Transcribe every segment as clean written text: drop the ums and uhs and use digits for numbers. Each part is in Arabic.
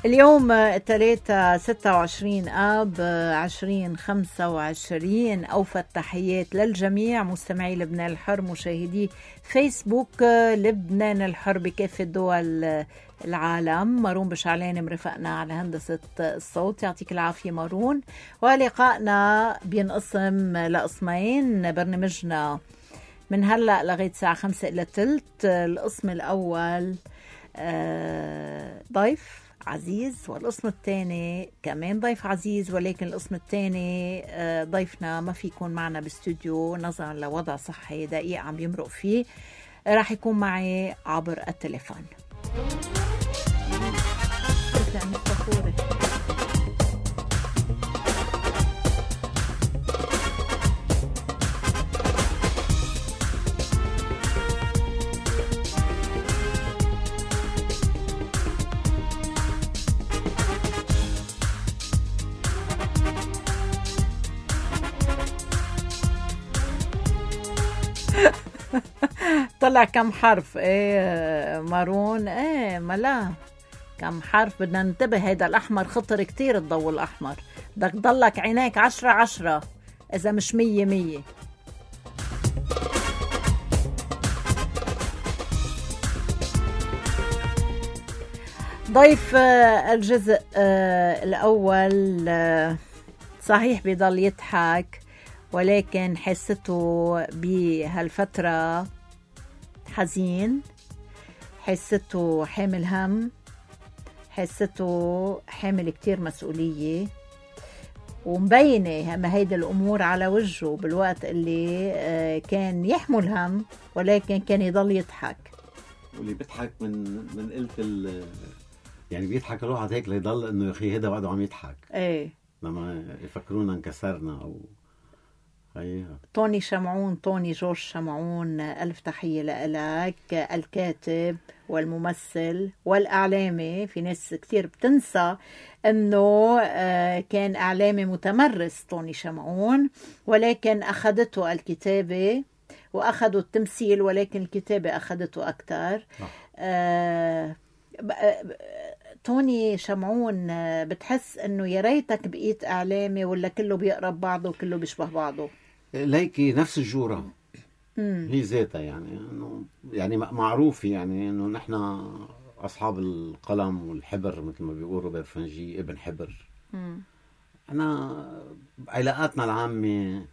اليوم الثلاثة 26 آب 2025. أوفى التحيات للجميع مستمعي لبنان الحر، مشاهدي فيسبوك لبنان الحر بكافة دول العالم. مارون بشعلاني مرفقنا على هندسة الصوت، يعطيك العافية مارون. ولقائنا بينقسم لقسمين، برنامجنا من هلأ لغاية الساعة 5 إلى تلت. القسم الأول ضيف عزيز، والقسم الثاني كمان ضيف عزيز، ولكن القسم الثاني ضيفنا ما في يكون معنا باستوديو نظرا لوضع صحي دقيق عم يمرق فيه، راح يكون معي عبر التليفون. طلع كم حرف؟ ايه مارون؟ ايه ملا كم حرف؟ بدنا ننتبه، هيدا الأحمر خطر كتير، الضوء الأحمر بدك ضلك عينيك 10 إذا مش 100. ضيف الجزء الأول صحيح بيضل يضحك، ولكن حسته بهالفترة حزين، حسته حامل هم، حسته حامل كتير مسؤولية، ومبينة ما هيدا الأمور على وجهه بالوقت اللي كان يحمل هم، ولكن كان يضل يضحك. واللي بيضحك من قلة يعني بيضحك الواحد هيك ليضل إنه يا أخي هيدا بعده عم يضحك. إيه لما يفكرونا انكسرنا أو طوني شمعون، طوني جورج شمعون، ألف تحية لك. الكاتب والممثل والإعلامي، في ناس كتير بتنسى أنه كان إعلامي متمرس طوني شمعون، ولكن أخذته الكتابة وأخذوا التمثيل، ولكن الكتابة أخذته أكتر. توني شمعون بتحس أنه يا ريتك بقيت إعلامي ولا كله بيقرب بعضه وكله بيشبه بعضه؟ ليكي نفس الجورة هي ذاتها، يعني انه يعني معروف يعني انه نحن اصحاب القلم والحبر مثل ما بيقولوا برفنجي ابن حبر. احنا علاقاتنا العامة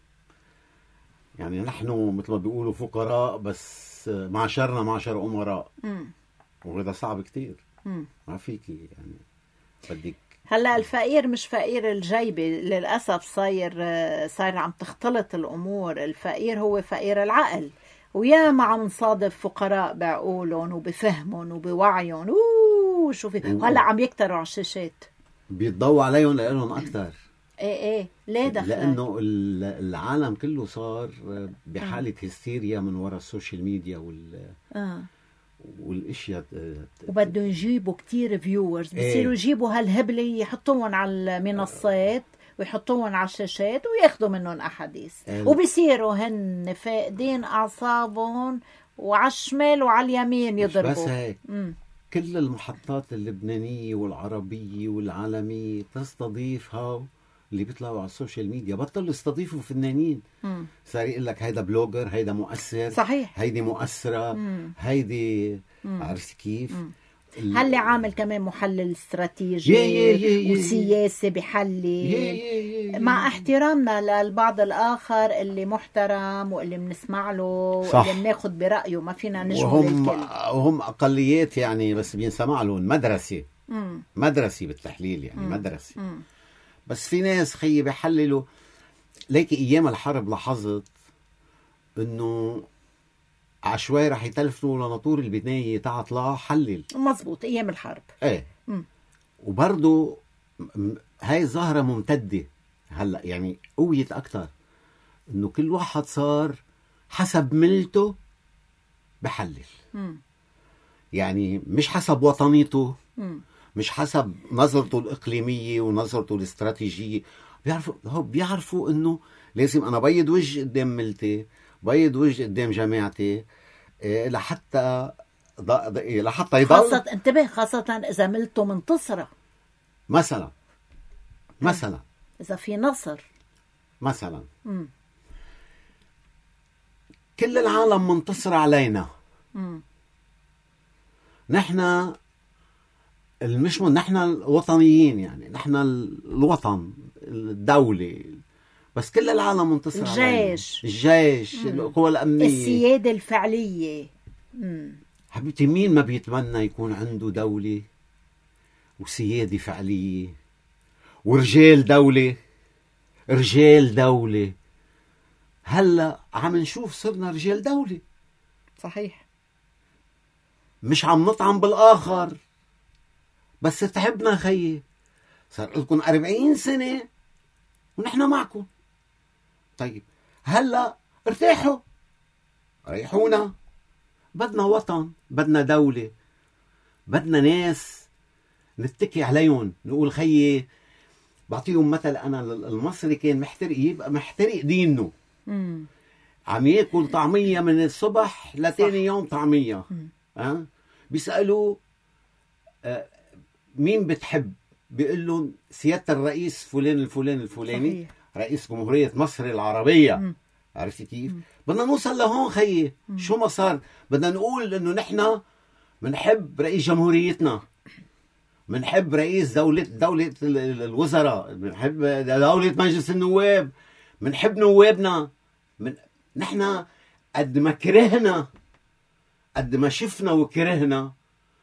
يعني نحن مثل ما بيقولوا فقراء، بس معشرنا معشر امراء، وهذا صعب كتير. ما فيكي يعني بدك. هلا الفقير مش فقير الجيبة للأسف، صاير عم تختلط الأمور. الفقير هو فقير العقل، ويا ما عم نصادف فقراء بعقولهم وبفهمهم وبوعيهم. شوفي هلا عم يكتروا على الشاشات، بيتضوى عليهم لأنهم أكتر. ايه ليه دخل؟ لأنه العالم كله صار بحالة هستيريا من وراء السوشيال ميديا والاشياء، وبدهم يجيبوا كتير فيورز، بصيروا يجيبوا هالهبلة يحطوهم على المنصات ويحطوهم على الشاشات وياخدوا منهم أحاديث، وبيصيروا هن فاقدين أعصابهم، وعلى الشمال وعلى اليمين يضربوا. بس هيك كل المحطات اللبنانية والعربية والعالمية تستضيف هاو اللي بيطلعوا على السوشيال ميديا. بطلوا يستضيفوا فنانين، صار يقول لك هيدا بلوجر، هيدا مؤثر، صحيح، هيدي مؤثرة، هيدي عرفت كيف. هل عامل كمان محلل استراتيجي وسياسي بحلي، مع احترامنا للبعض الآخر اللي محترم واللي بنسمع له واللي بناخد برأيه، ما فينا نجمل الكل، وهم أقليات يعني، بس بينسمع لهم مدرسي بالتحليل يعني مدرسي. بس في ناس خيي بيحللوا. ليكي ايام الحرب لاحظت انه عشوائي رح يتلفنوا لناطور البناية تعطلا حلل. مزبوط، ايام الحرب. ايه وبرضو هاي الظاهرة ممتدة هلا، يعني قويت اكتر، انه كل واحد صار حسب ملته بحلل. يعني مش حسب وطنيته، مش حسب نظرته الإقليمية ونظرته الاستراتيجية. بيعرفوا إنه لازم أنا بيض وجه قدام ملتي، بيض وجه قدام جماعتي، لحتى يضل. خاصة انتبه، خاصة إذا ملته منتصرة. مثلا إذا في نصر مثلا كل العالم منتصر علينا. نحن نحن الوطنيين، يعني نحن الوطن، الدولة، بس كل العالم منتصر علينا. الجيش، القوى الأمنية، السيادة الفعلية. حبيبتي، مين ما بيتمنى يكون عنده دولة وسيادة فعلية ورجال دولة؟ رجال دولة هلأ عم نشوف صرنا رجال دولة. صحيح. مش عم نطعم بالآخر، بس تحبنا خيي. صار لكم 40 سنة ونحن معكم. طيب هلأ ارتاحوا، ريحونا. بدنا وطن، بدنا دولة، بدنا ناس نتكي عليهم، نقول خيي. بعطيهم مثل، أنا المصري كان محترق، يبقى محترق دينه. عم يأكل طعمية من الصبح لتاني يوم طعمية. بيسألوا مين بتحب؟ بيقول لهم سيادة الرئيس فلان الفلاني. صحيح. رئيس جمهورية مصر العربية. عرفتي كيف؟ بدنا نوصل لهون خيي. شو ما صار بدنا نقول انه نحن منحب رئيس جمهوريتنا، منحب رئيس دولة الوزراء، منحب دولة مجلس النواب، منحب نوابنا. نحن قد ما كرهنا، قد ما شفنا وكرهنا،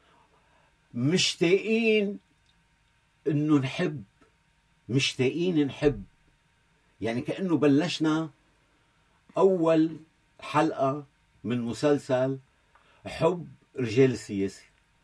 مشتاقين انه نحب، مشتاقين نحب. يعني كأنه بلشنا أول حلقة من مسلسل حب رجال السياسة.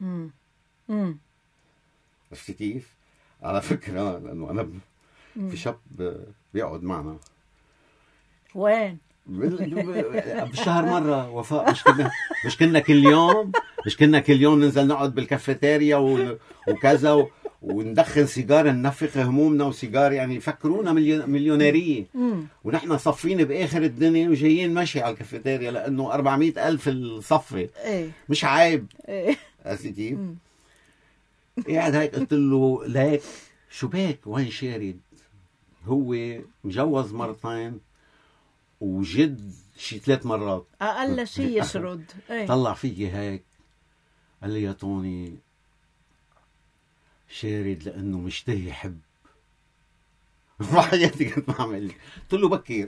عرفتي كيف؟ على فكرة لأنه أنا في شاب بيقعد معنا. وين؟ بالشهر مرة. وفاء، مش كنا كل يوم ننزل نقعد بالكافيتيريا وكذا وندخن سيجار، ننفخ همومنا وسيجار، يعني يفكرونا مليونيرية. ونحن صفين بآخر الدنيا وجايين ماشي على الكافيتيريا لأنه 400,000 الصفة. مش عيب. عرفتي كيف؟ قاعد هيك قلت له ليك شو بك؟ وين شارد؟ هو مجوز مرتين وجد شي 3 مرات، أقل شي يشرد. طلع فيكي هيك قال لي يا توني شارد لأنه مشتهي يحب. حياتي كنت بعمل. قلت له بكير.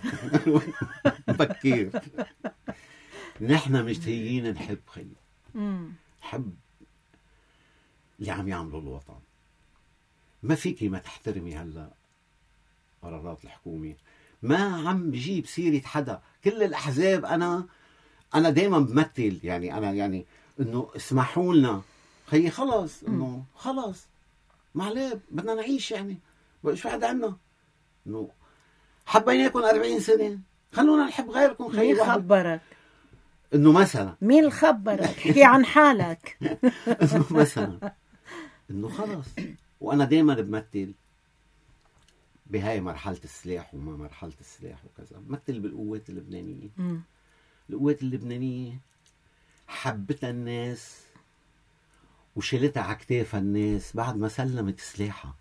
بكير. نحن مشتهيين نحب خي، نحب اللي عم يعملوا الوطن. ما فيكي ما تحترمي هلا قرارات الحكومة. ما عم بجيب سيرة حدا. كل الأحزاب أنا دايما بمثل، يعني أنا يعني إنه اسمحوا لنا خيي، خلاص إنه خلاص معليه بدنا نعيش، يعني شو حدا عنا إنه حبيناكم 40 سنة، خلونا نحب غيركم خيي. مين خبرك؟ إنه مثلا مين خبرك؟ احكي عن حالك. إنه مثلا إنه خلاص. وأنا دايما بمثل بهاي مرحلة السلاح وما مرحلة السلاح وكذا، مثل بالقوات اللبنانية. القوات اللبنانية حبتها الناس وشلتها على كتافها الناس بعد ما سلمت سلاحها.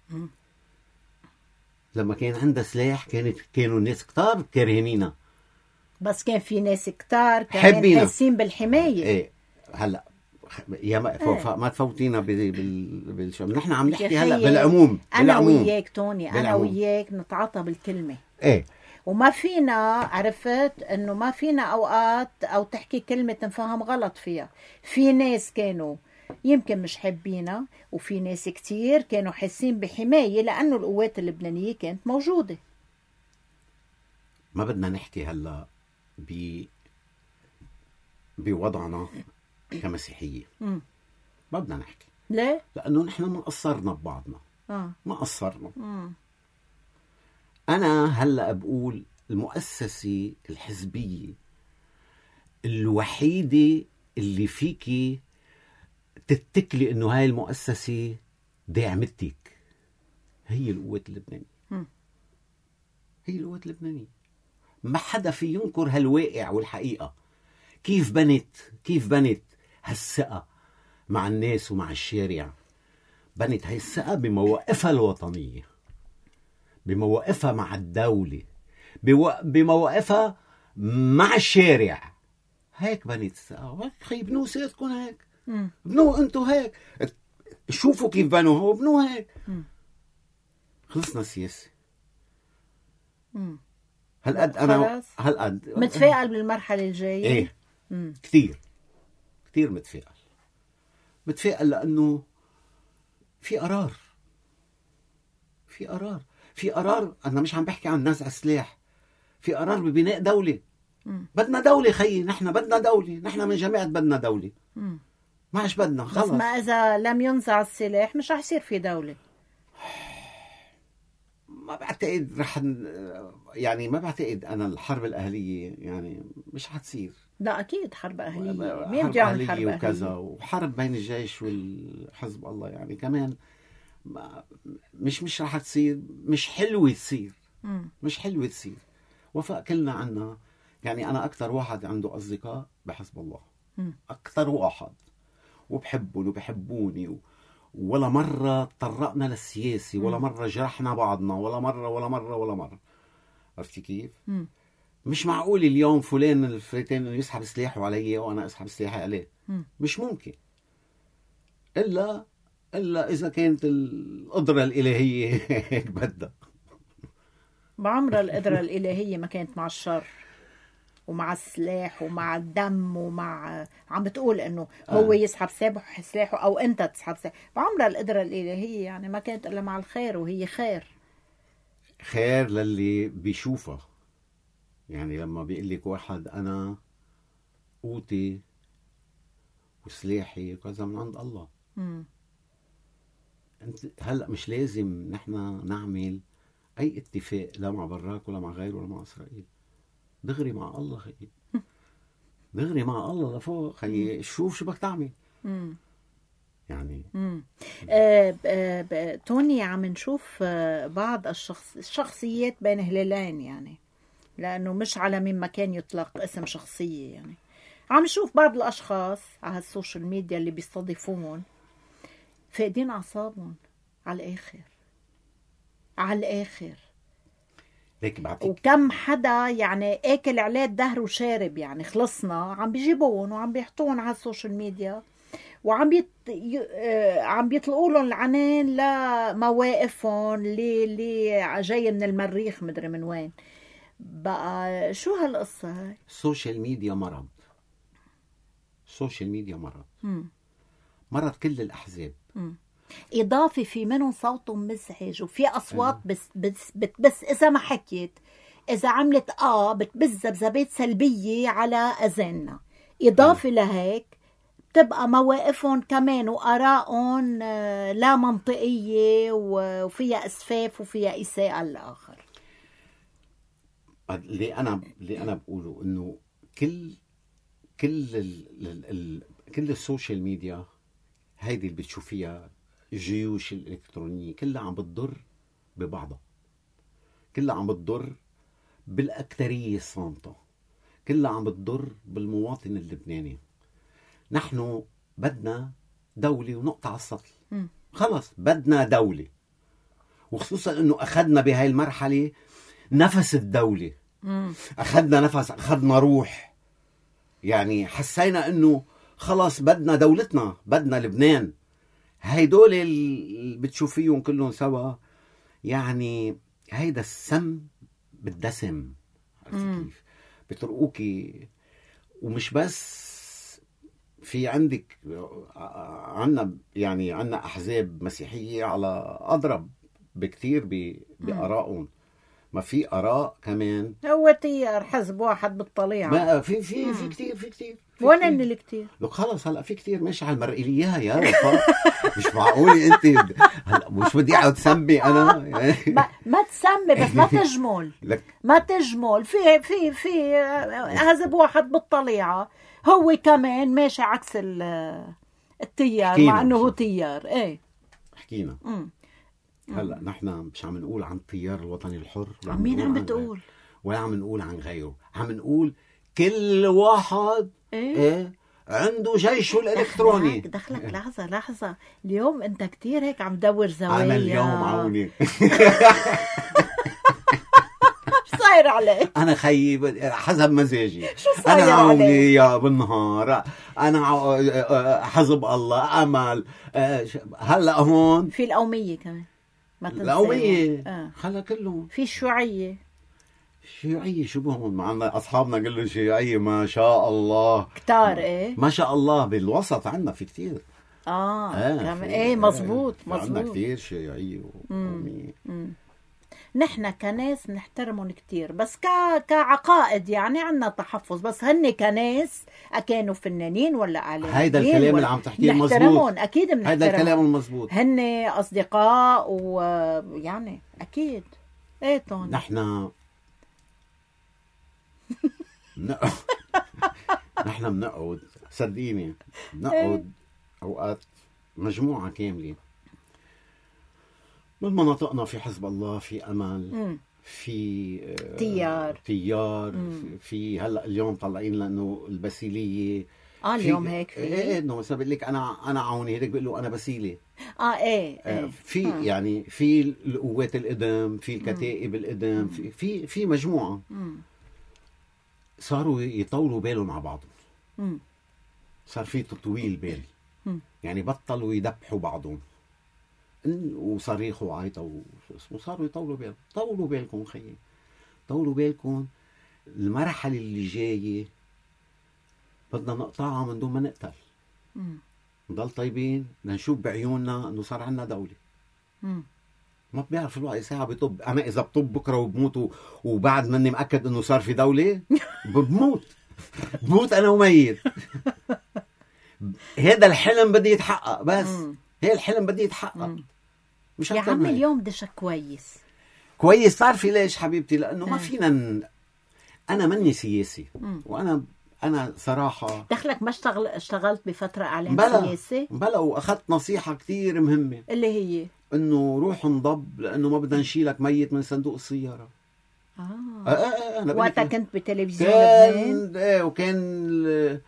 لما كان عندها سلاح كانوا الناس كتار كارهينينها، بس كان في ناس كتار كمان حاسين بالحماية. ايه هلا يا ما تفوتينا نحن عم نحكي هلا بالعموم. انا وياك توني، انا وياك نتعاطى بالكلمة. ايه، وما فينا، عرفت انه ما فينا اوقات او تحكي كلمة تنفهم غلط فيها. في ناس كانوا يمكن مش حابينها، وفي ناس كتير كانوا حاسين بحماية لأنه القوات اللبنانية كانت موجودة. ما بدنا نحكي هلا بوضعنا كمسيحية. ما بدنا نحكي. ليه؟ لأنه نحن ما قصرنا ببعضنا. ما قصرنا. أنا هلا بقول المؤسسة الحزبية الوحيدة اللي فيكي تتكلي انه هاي المؤسسة داعمتك هي القوات اللبنانية. هي القوات اللبنانية. ما حدا في ينكر هالواقع والحقيقة. كيف بنت هالثقة مع الناس ومع الشارع بنت هاي الثقة بمواقفها الوطنية، بمواقفها مع الدولة، بمواقفها مع الشارع. هيك بنت الثقة. خي بنوا سيرتكم هيك، بنوا انتو هيك، شوفوا كيف بنوا هو، بنوا هيك. خلصنا السياسة. هالقد انا هالقد متفائل بالمرحلة الجاية. ايه كتير متفائل لانه في قرار. انا مش عم بحكي عن نزع السلاح، في قرار ببناء دولة. بدنا دولة خيي، نحن بدنا دولة، نحن من جماعة بدنا دولة. ما عش بدنا خلص. بس ما إذا لم ينزع السلاح مش رح يصير في دولة. ما بعتقد ما بعتقد أنا الحرب الأهلية يعني مش حتصير. لا أكيد حرب أهلية، مين بده يعمل حرب وكذا، وحرب بين الجيش والحزب الله يعني كمان مش رح تصير، مش حلوة تصير. وفاء كلنا عنا يعني. أنا أكثر واحد عنده أصدقاء بحزب الله، أكثر واحد، وبحبهم وبحبوني، ولا مرة طرقنا للسياسة، ولا مرة جرحنا بعضنا، ولا مرة. عرفتي كيف؟ مش معقول اليوم فلان الفلاني انه يسحب سلاحه علي وانا اسحب سلاحي عليه. مش ممكن، الا اذا كانت القدرة الالهية هيك بدها. بعمر القدرة الالهية ما كانت مع الشر ومع السلاح ومع الدم ومع عم بتقول انه هو يسحب سلاحه او انت تسحب سلاحه. بعمر القدرة الالهية يعني ما كانت الا مع الخير، وهي خير للي بيشوفها. يعني لما بيقول لك واحد أنا قوتي وسلاحي كذا من عند الله. أنت هلأ مش لازم نحن نعمل أي اتفاق، لا مع براك ولا مع غيره ولا مع إسرائيل. دغري مع الله خيي، دغري مع الله لفوق خيي. شوف شو بدك تعمل يعني. توني عم نشوف بعض الشخصيات بين هلالين يعني، لأنه مش على من مكان يطلق اسم شخصية يعني. عم نشوف بعض الأشخاص على السوشيال ميديا اللي بيستضيفون فاقدين أعصابهم على الآخر. وكم حدا يعني آكل عليه الدهر وشارب يعني خلصنا، عم بيجيبون وعم بيحطون على السوشيال ميديا، وعم عم بيطلقوا لهم العنان لمواقفهم اللي جاي من المريخ مدري من وين. بقى شو هالقصة هاي؟ السوشيال ميديا مرض كل الأحزاب. إضافة في منهم صوتهم مزعج، وفي أصوات بس إذا ما حكيت، إذا عملت بتبز ذبذبات سلبية على أذاننا. إضافة لهيك بتبقى مواقفهم كمان وآرائهم لا منطقية، وفيها إسفاف وفيها إساءة للآخر. اللي أنا بقوله إنه كل السوشيال ميديا هيدي اللي بتشوفيها، الجيوش الإلكترونية كلها عم بتضر ببعضها، كلها عم بتضر بالأكترية الصامتة، كلها عم بتضر بالمواطن اللبناني. نحن بدنا دولة ونقطة على السطل. خلص بدنا دولة، وخصوصا إنه أخذنا بهاي المرحلة نفس الدولة. أخذنا روح يعني. حسينا إنه خلاص بدنا دولتنا، بدنا لبنان. هيدول اللي بتشوفيهم كلهم سوا يعني هيدا السم بالدسم. عرفتي كيف؟ بترقوكي. ومش بس في عندك عنا أحزاب مسيحية على أضرب بكتير بآرائهم. ما في آراء كمان. هو تيار حزب واحد بالطليعة. ما في كتير. وانا اللي كتير. لك خلص هلا في كتير ماشي على المرئية يا وفاء. مش معقولة انت هلا مش بدي اقعد تسمي انا. ما تسمي بس ما تجمل. ما تجمل. في حزب واحد بالطليعة هو كمان ماشي عكس التيار، مع انه هو تيار. ايه حكينا. هلا نحن مش عم نقول عن التيار الوطني الحر. مين عم بتقول؟ ولا عم نقول عن غيره. عم نقول كل واحد عنده جيشه الالكتروني. دخلك لحظة اليوم انت كتير هيك عم دور زوايا. انا اليوم عوني صاير عليك؟ انا خيب حسب مزاجي. شو صاير انا عوني عليك؟ يا بالنهار، انا حزب الله، امل. هلا هون في القومية كمان ما تنسى. القومية خلا كله. في الشيوعية. شيوعية شو بهم؟ معنا اصحابنا قالوا شيوعية ما شاء الله كتار. ايه ما شاء الله. بالوسط عندنا في كتير. كمان ايه مزبوط. عندنا كتير شيوعية وقومية. نحن كناس نحترمهم كتير، بس كعقائد يعني عنا تحفظ، بس هن كناس كانوا فنانين ولا اعلاميين. هيدا الكلام اللي عم تحكيه مزبوط. نحترمهم اكيد، بنحترمهم. هيدا الكلام المزبوط. هن اصدقاء ويعني اكيد. ايه تون نحن نحن بنقعد، صدقيني بنقعد اوقات مجموعة كاملة من مناطقنا، في حزب الله، في امل، في تيار في هلا اليوم طالعين لانه البسيليه. اليوم هيك في ايه انه مثلا بقول لك انا عوني، هيك بيقول له انا بسيله. في آه. يعني في القوات القدم، في الكتائب القدم، في مجموعه صاروا يطولوا بالهم مع بعضهم. صار في تطويل بال، يعني بطلوا يدبحوا بعضهم وصريخ وعيطة وصاروا يطولوا بالهم. طولوا بالكم خيي، طولوا بالكم. المرحلة اللي جاية بدنا نقطعها من دون ما نقتل. نضل طيبين لنشوف بعيوننا انه صار عنا دولة. ما بيعرف الواحد ساعة بيطب. انا اذا بطب بكره وبموت وبعد مني مأكد انه صار في دولة بموت انا وميت. هذا الحلم بدي يتحقق، بس هي الحلم بدي يتحقق. مش يا عمي اليوم دشك كويس. تعرفي ليش حبيبتي؟ لانه ما فينا انا مني سياسي، وانا صراحه دخلك ما اشتغلت بفتره اعلام سياسي؟ بلا واخذت نصيحه كتير مهمه اللي هي انه روح انضب، لانه ما بدنا نشيلك ميت من صندوق السياره. أنا وقتها كنت بتلفزيون لبنان. وكان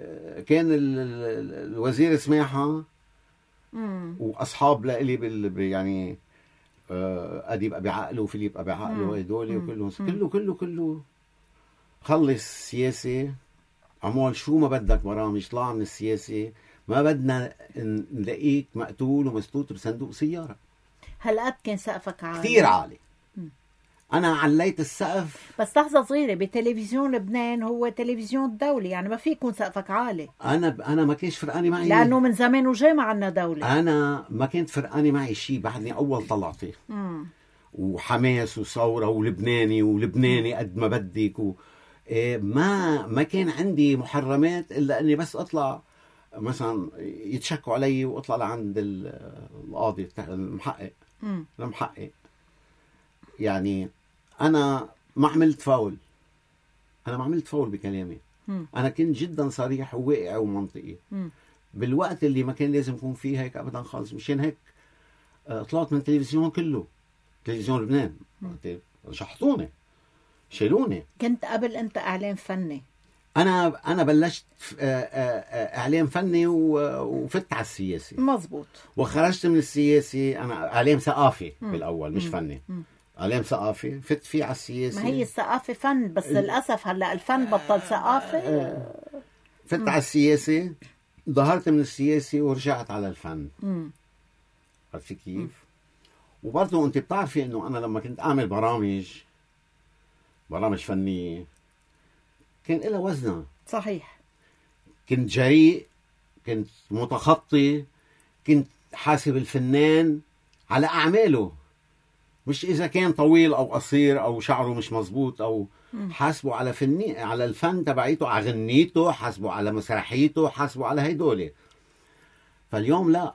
الوزير سماحه واصحاب لإلي يعني ادي يبقى بعقله وفيليب يبقى بعقله، هدول وكلهم كله خلص سياسي، عمول شو ما بدك برامج، طلع من السياسه، ما بدنا نلاقيك مقتول ومسطوط بصندوق سياره. هالقد كان سقفك عالي؟ كثير عالي. انا عليت السقف. بس لحظه صغيره، بتلفزيون لبنان هو تلفزيون الدولي، يعني ما في يكون سقفك عالي. انا ما كانش فرقاني معي، لانه من زمان وجاي ما عنا دوله. انا ما كانت فرقاني معي شيء، بعدني اول طلعتي وحماس وثوره ولبناني قد ما بدك ما كان عندي محرمات الا اني بس اطلع مثلا يتشكوا علي واطلع لعند القاضي المحقق يعني انا ما عملت فاول. بكلامي. انا كنت جدا صريح وواقعي ومنطقي بالوقت اللي ما كان لازم يكون فيه هيك ابدا خالص. مشان هيك طلعت من التلفزيون كله، تلفزيون لبنان. شحطوني، شيلوني. كنت قبل انت اعلام فني؟ انا بلشت اعلام فني وفت على السياسي. مزبوط. وخرجت من السياسي. انا اعلام ثقافي بالاول، مش فني. اعلام ثقافي فت فيه على السياسي. ما هي الثقافه فن، بس للاسف هلا الفن بطل ثقافه. فت على السياسي، ظهرت من السياسي ورجعت على الفن. عرفتي كيف؟ وبرضه انت بتعرفي انه انا لما كنت اعمل برامج فنيه كان لها وزنها. صحيح. كنت جريء، كنت متخطي، كنت حاسب الفنان على أعماله، مش إذا كان طويل أو قصير أو شعره مش مزبوط، أو حاسبه على على الفن تبعيته، على غنيته، حاسبه على مسرحيته، حاسبه على هيدولي. فاليوم لا،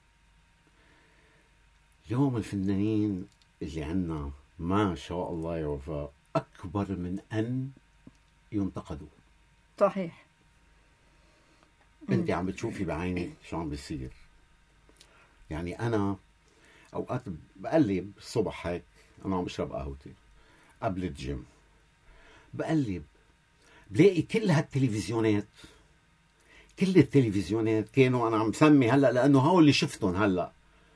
اليوم الفنانين اللي عنا ما شاء الله يا وفاء أكبر من أن ينتقدوا. صحيح. انت عم بتشوفي بعينك شو عم بيصير. يعني انا اوقات بقلب الصبح هيك، انا عم بشرب قهوتي قبل الجيم، بقلب بلاقي كل هالتلفزيونات، كل التلفزيونات كانوا، أنا عم سمي هلأ لأنه هول اللي شفتهم هلأ،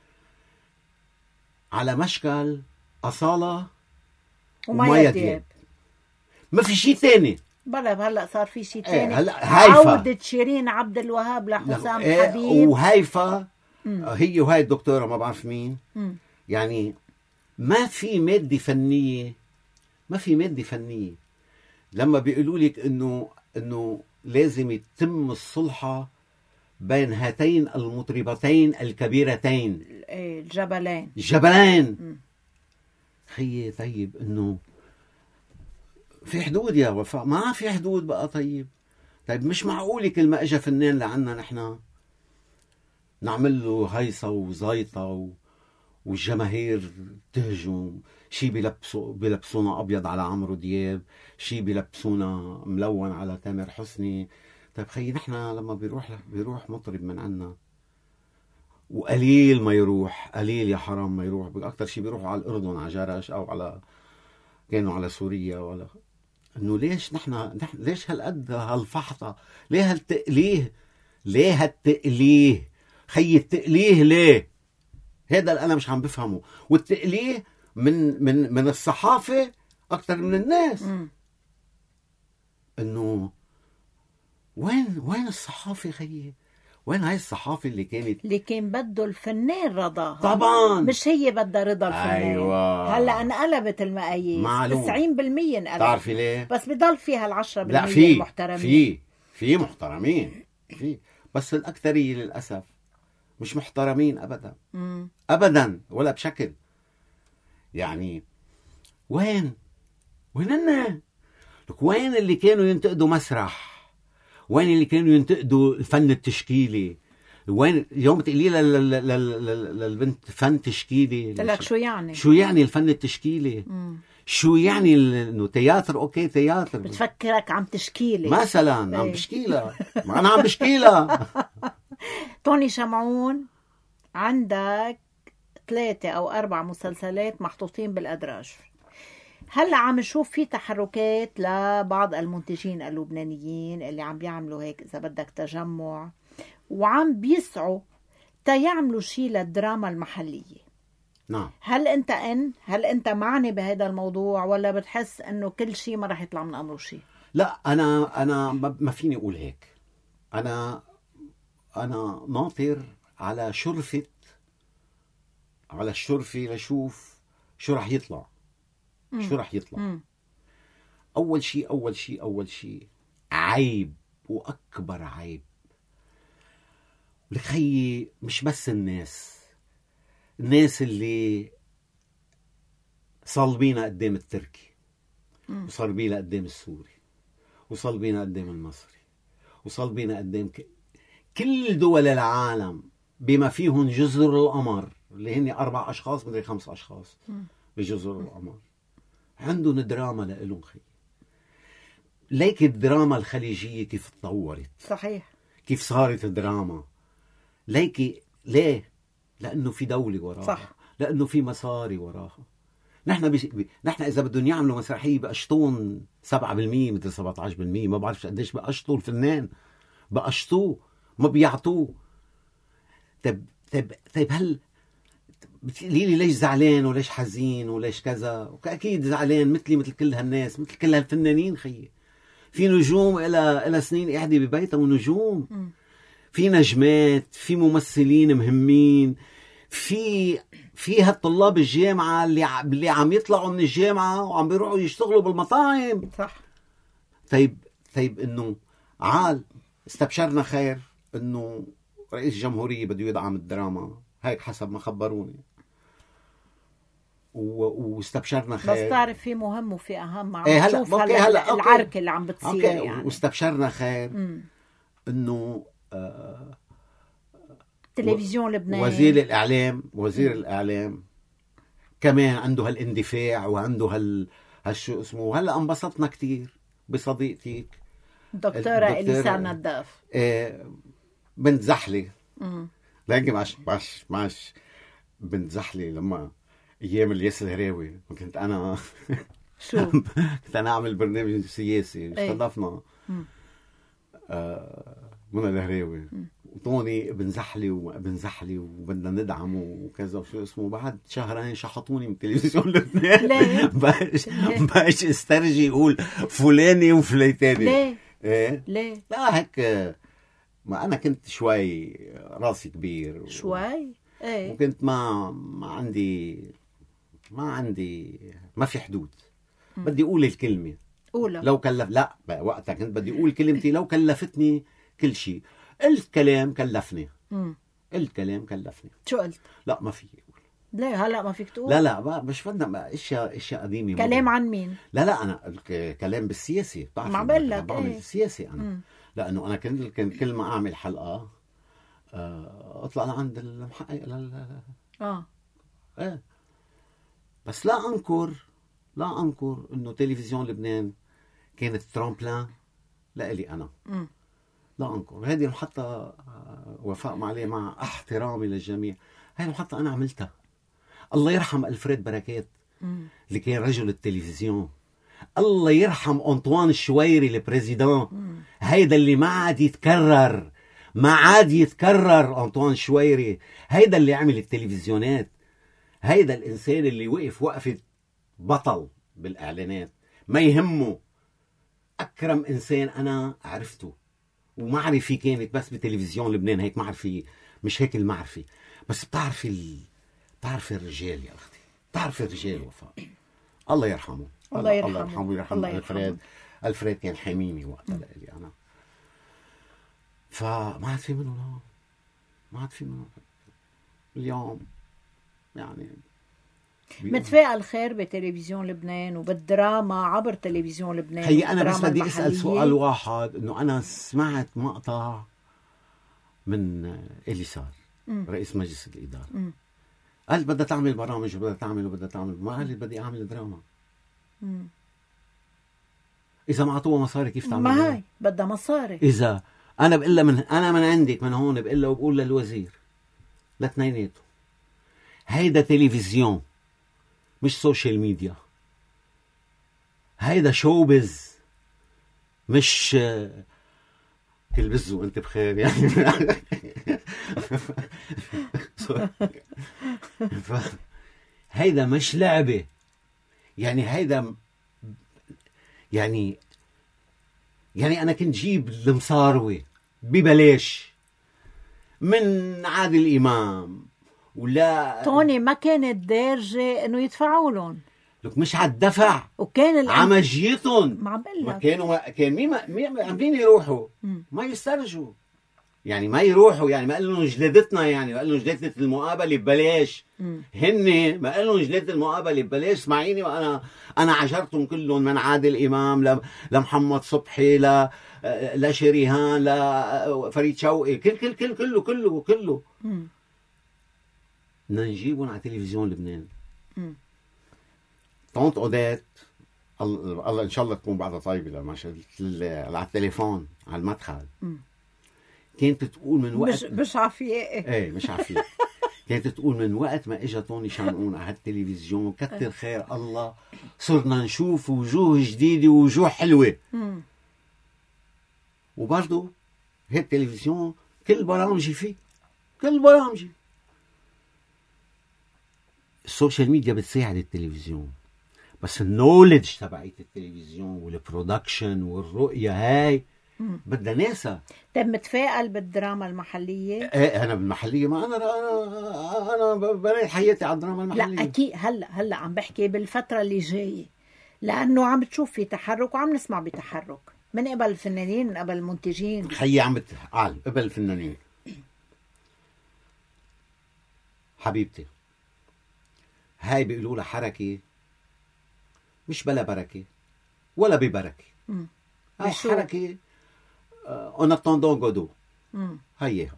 على مشكل أصالة ومايا دياب، ما في شيء ثاني. بلا هلا صار في شيء ثاني. هلا هيفا، عودة شيرين عبد الوهاب لحسام حبيب، وهيفا هي وهي الدكتورة ما بعرف مين. يعني ما في مادة فنية، ما في مادة فنية. لما بيقولوا لك انه لازم يتم الصلحة بين هاتين المطربتين الكبيرتين، الجبلين. خيي طيب انه في حدود يا وفاء، ما في حدود بقى. طيب مش معقول كل ما اجى فنان لعنا نحن نعمل له هيصة وزيطة والجماهير تهجم. شي بيلبسونا ابيض على عمرو دياب، شي بيلبسونا ملون على تامر حسني. طيب خيي نحن لما بيروح مطرب من عنا، وقليل ما يروح، قليل يا حرام ما يروح، اكثر شي بيروحوا على الاردن، على جرش، او كانوا على سوريا. ولا انه ليش نحن ليش هالقد هالفحطة؟ ليه هالتقليه؟ ليه هالتقليه خي؟ التقليه ليه؟ هذا اللي انا مش عم بفهمه. والتقليه من الصحافة اكثر من الناس. انه وين الصحافة خيي؟ وين هاي الصحافة اللي كان بده الفنان رضاها؟ طبعا مش هي بدها رضا الفنان. أيوة. هلا انقلبت المقاييس، 90% انقلبت. تعرفي ليه؟ بس بضل فيها 10% لا، المحترمين. في محترمين، في، بس الأكثرية للأسف مش محترمين أبدا. أبدا ولا بشكل. يعني وين لك وين اللي كانوا ينتقدوا مسرح؟ وين اللي كانوا ينتقدوا الفن التشكيلي؟ وين يوم تقولي للبنت فن تشكيلي؟ لك شو يعني الفن التشكيلي؟ شو يعني انه تياتر؟ اوكي تياتر، بتفكرك عم تشكيلي مثلا. عم بشكيلها، ما انا عم بشكيلها. توني شمعون عندك 3 أو 4 مسلسلات محطوطين بالأدراج. هلا عم نشوف في تحركات لبعض المنتجين اللبنانيين اللي عم بيعملوا هيك إذا بدك تجمع، وعم بيسعوا تيعملوا شيء للدراما المحلية. نعم. هل انت معني بهذا الموضوع، ولا بتحس انه كل شيء ما رح يطلع من امره شيء؟ لا، انا ما فيني اقول هيك. انا ناطر على الشرفة لشوف شو رح يطلع. اول شيء عيب، واكبر عيب لك خيي، مش بس الناس اللي صلبينا قدام التركي، وصلبينا قدام السوري، وصلبينا قدام المصري، وصلبينا قدام كل دول العالم بما فيهم جزر القمر اللي هن 4 أشخاص مدري 5 أشخاص بجزر القمر. عندهم دراما لإلهم خي. ليك الدراما الخليجية كيف تطورت، صحيح، كيف صارت دراما. ليه؟ لأنه في دولة وراها، صح. لأنه في مصاري وراها. نحن إذا بدهم يعملوا مسرحية بقشطون 7% مثل 17%، ما بعرف قديش بقشطوا الفنان، بقشطوه ما بيعطوه. طيب هل بتقولي لي ليش زعلان وليش حزين وليش كذا؟ أكيد زعلان مثل كل هالناس، مثل كل هالفنانين خيي. في نجوم إلى سنين قاعدة ببيتها، ونجوم، في نجمات، في ممثلين مهمين، في هالطلاب الجامعة اللي عم يطلعوا من الجامعة وعم بيروحوا يشتغلوا بالمطاعم. صح. طيب إنه عال استبشرنا خير إنه رئيس الجمهورية بده يدعم الدراما، هيك حسب ما خبروني، واستبشرنا خير. بس تعرف في مهم وفي أهم. هلا العركة اللي عم بتصير يعني. واستبشرنا خير إنه تلفزيون لبنان، وزير الإعلام كمان عنده هالاندفاع وعنده هالشو اسمه. وهلا انبسطنا كتير بصديقتك الدكتورة إليسا نداف، بنت زحلي. لكن ماش بنت زحلي لما ايام الياس الهراوي كنت انا شو كنت انا اعمل برنامج سياسي، استضفنا منى الهراوي وطوني ابن زحلي وبدنا ندعمه وكذا وشو اسمه. بعد شهرين شحطوني من تلفزيون لبنان. باش استرجي يقول فلاني وفليتاني. ليه؟ ايه ليه؟ لا هيك ما انا كنت شوي راسي كبير شوي ايه، وكنت ما عندي ما في حدود. بدي اقول الكلمه قولها. لو لا وقتها كنت بدي اقول كلمتي لو كلفتني كل شيء. قلت كلام كلفني. الكلام كلفني. شو قلت؟ لا ما في اقول. ليه هلا ما فيك تقول؟ لا مش بدنا اشياء قديمه. كلام عن مين؟ لا انا كلام بالسياسي. ما بقول لك بعمل ايه؟ سياسي انا. لانه انا كنت كل ما اعمل حلقه اطلع لعند المحقق ايه. بس لا انكر انه تلفزيون لبنان كانت ترامبلان لإلي انا. لا انكر هذه المحطه وفاء معليه مع احترامي للجميع. هاي المحطه انا عملتها. الله يرحم الفريد بركات اللي كان رجل التلفزيون. الله يرحم أنطوان الشويري البريزيدان. هيدا اللي ما عاد يتكرر أنطوان الشويري. هيدا اللي عمل التلفزيونات. هيدا الإنسان اللي وقفت بطل بالإعلانات. ما يهمه. أكرم إنسان أنا عرفته ومعرفي كانت بس بتلفزيون لبنان. هيك معرفي مش هيك المعرفي بس بتعرفي الرجال يا أختي. بتعرفي الرجال وفاء. الله يرحمه. الله يرحمه ويرحم الفريد كان حميمي وقتها لي انا. فما عاد في منه اليوم يعني متفائل خير بتلفزيون لبنان وبالدراما عبر تلفزيون لبنان. هي انا بس بدي اسال سؤال واحد. انه انا سمعت مقطع من اليسار رئيس مجلس الاداره قال بدها تعمل برامج وبدها تعمل ما قال بدي اعمل دراما. إذا ما عطوها مصاري كيف تعمل؟ ما هاي بدها مصاري. إذا أنا بقول أنا من عندك من هون بقول وبقول للوزير لاثنيناته هيدا تلفزيون مش سوشيال ميديا. هيدا شوبز مش كل بزو أنت بخير يعني. هيدا مش لعبة يعني. هيدا يعني أنا كنت جيب المصاروي ببلاش من عادل إمام ولا توني ما كانت دارجة إنه يدفعوا لهم. لك مش عالدفع وكان عمجيتهم. ما كان مين يروحوا ما يسترجوا يعني ما يروحوا يعني ما قالوا جلدتنا يعني ما قالوا جلدة المقابلة ببلاش. هن ما قالوا جلدة المقابلة ببلاش. اسمعيني أنا عجرتهم كلهم من عادل إمام لمحمد صبحي لشريهان لفريد شوقي كله بدنا نجيبهم على تلفزيون لبنان. طنط أوديت الله إن شاء الله تكون بعدها طيبة لما على التليفون على المدخل كانت تقول من وقت مش عافية. ايه مش عافية. كانت تقول من وقت ما اجا طوني شمعون على التلفزيون كتر خير الله صرنا نشوف وجوه جديدة ووجوه حلوة. وبرضو هيك التلفزيون كل برامجي فيه السوشيال ميديا بتساعد التلفزيون بس النولج تبعت التلفزيون والبرودكشن والرؤية هاي بدنا ناسا. طيب متفائل بالدراما المحلية؟ ايه انا بالمحلية ما انا بنيت حياتي على الدراما المحلية. لا اكيد هلا عم بحكي بالفترة اللي جاية لانه عم بتشوف في تحرك وعم نسمع بتحرك من قبل الفنانين من قبل المنتجين. خيي عم بتقال قبل الفنانين. حبيبتي هاي بيقولوا لها حركة مش بلا بركة ولا ببركة. هاي حركة on attendant Godot. هيها.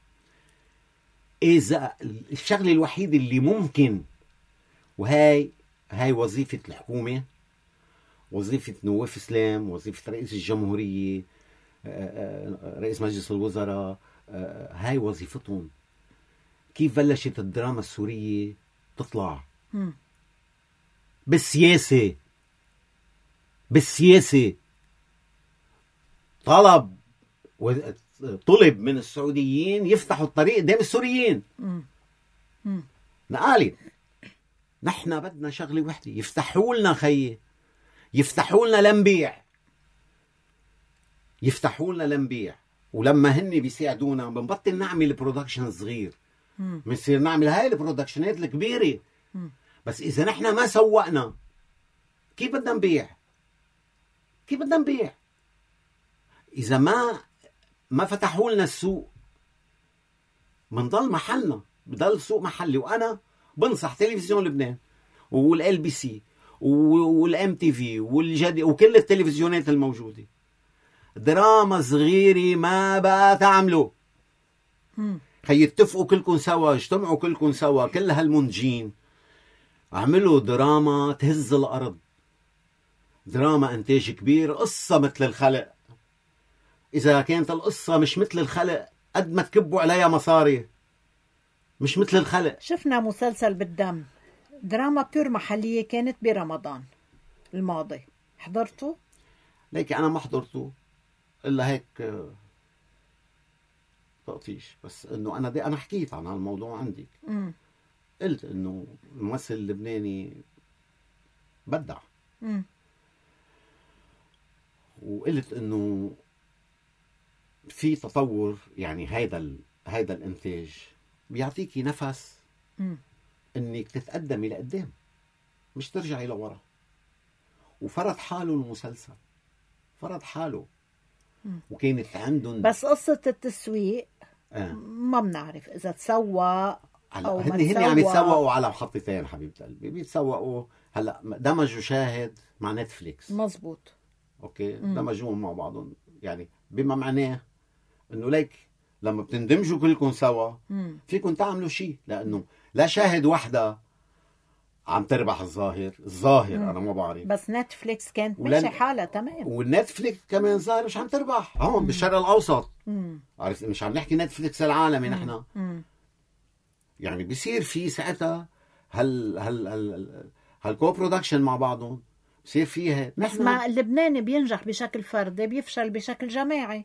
إذا الشغلة الوحيدة اللي ممكن وهاي وظيفة الحكومة وظيفة نواف إسلام وظيفة رئيس الجمهورية رئيس مجلس الوزراء هاي وظيفتهم. كيف بلشت الدراما السورية تطلع بالسياسة طلب طلب من السعوديين يفتحوا الطريق قدام السوريين. نقالي نحن بدنا شغلة وحدة، يفتحوا لنا خيي، يفتحوا لنا لنبيع، يفتحوا لنا لنبيع. ولما هن بيساعدونا بنبطل نعمل برودكشن صغير، بنصير نعمل هاي البرودكشنات الكبيرة. بس إذا نحن ما سوقنا كيف بدنا نبيع؟ كيف بدنا نبيع؟ إذا ما فتحوا لنا السوق منضل محلنا، بضل سوق محلي. وأنا بنصح تلفزيون لبنان والال بي سي والام تي في والجدي وكل التلفزيونات الموجودة، دراما صغيرة ما بقى تعملوا. خي اتفقوا كلكم سوا، اجتمعوا كلكم سوا، كل هالمنتجين اعملوا دراما تهز الأرض، دراما إنتاج كبير، قصة مثل الخلق. إذا كانت القصة مش مثل الخلق قد ما تكبوا عليها مصاري، مش مثل الخلق. شفنا مسلسل بالدم، دراما بيور محلية، كانت برمضان الماضي، حضرته؟ ليك أنا ما حضرته إلا هيك تقطيش، بس إنه أنا حكيت عن هالموضوع عندي. قلت إنه الممثل اللبناني بدع، وقلت إنه في تطور. يعني هيدا الإنتاج بيعطيكي نفس إنك تتقدمي لقدام، مش ترجعي لورا. وفرض حاله المسلسل، فرض حاله. وكانت عندهم بس قصة التسويق ما بنعرف إذا تسوق أو ما هن عم يتسوقوا على محطتين حبيبة قلبي، بيتسوقوا هلا دمجوا شاهد مع نتفليكس. مزبوط، اوكي. دمجوهم مع بعضهم، يعني بما معناه انه ليك لما بتندمجوا كلكم سوا فيكم تعملوا شيء، لانه لا شاهد وحده عم تربح الظاهر انا ما بعرف. بس نتفليكس كانت ماشي حالها تمام، والنتفليكس كمان ظاهر مش عم تربح هون بالشرق الاوسط. عرفت؟ مش عم نحكي نتفليكس العالمي نحن. يعني بيصير في ساعتها هالكو برودكشن مع بعضهم، بصير فيها. بس ما اللبناني بينجح بشكل فردي بيفشل بشكل جماعي.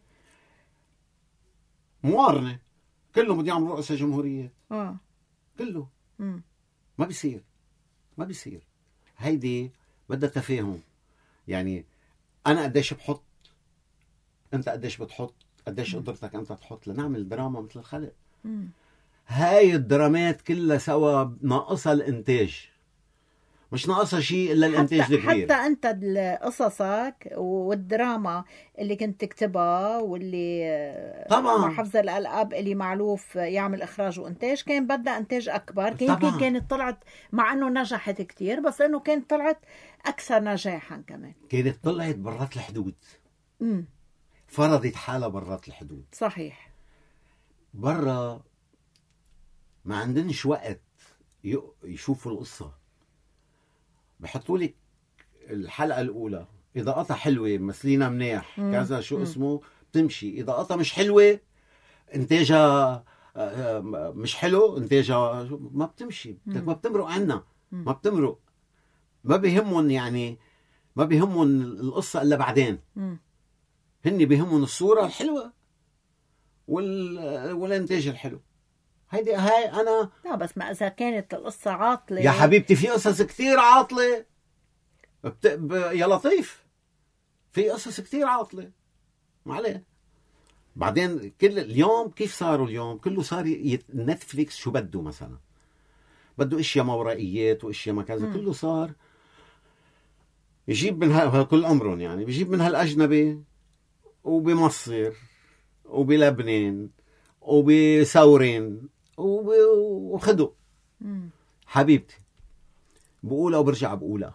موارنة كله بده يعمل رؤساء جمهورية كله. ما بيصير. هيدي بدها تفاهم. يعني أنا قديش بحط، أنت قديش بتحط، قديش قدرتك أنت تحط لنعمل دراما مثل الخلق. هاي الدرامات كلها سوا ناقصها الإنتاج، مش ناقصها شيء إلا الإنتاج الكبير. حتى أنت قصصك والدراما اللي كنت تكتبها واللي طبعا حفظ الألقاب اللي معروف يعمل إخراج وإنتاج، كان بدها إنتاج أكبر. كانت طلعت مع أنه نجحت كتير، بس أنه كانت طلعت أكثر نجاحا كمان. كانت طلعت برات الحدود. فرضت حالها برات الحدود. صحيح. برا ما عندنش وقت يشوفوا القصة. بحطوا لك الحلقة الأولى، إضاءتها حلوة، مثلينا منيح، كذا شو اسمه، بتمشي. إضاءتها مش حلوة، إنتاجها مش حلو، إنتاجها ما بتمشي. ما بتمرق عنا، ما بتمرق. ما بيهمهم، يعني ما بيهمهم القصة إلا بعدين. هني بيهمهم الصورة الحلوة والإنتاج الحلو. هاي أنا لا، بس ما إذا كانت القصة عاطلة يا حبيبتي، في قصص كتير عاطلة. يا لطيف، في قصص كتير عاطلة، ما عليه. بعدين كل اليوم كيف صاروا اليوم كله صار نتفليكس شو بده، مثلا بده اشياء ما ورائيات واشياء ما كذا. كله صار يجيب من كل امرهم، يعني بيجيب من هالاجنبي وبمصر وبلبنان وبثورين وخدوا. حبيبتي بقولها وبرجع بقولها،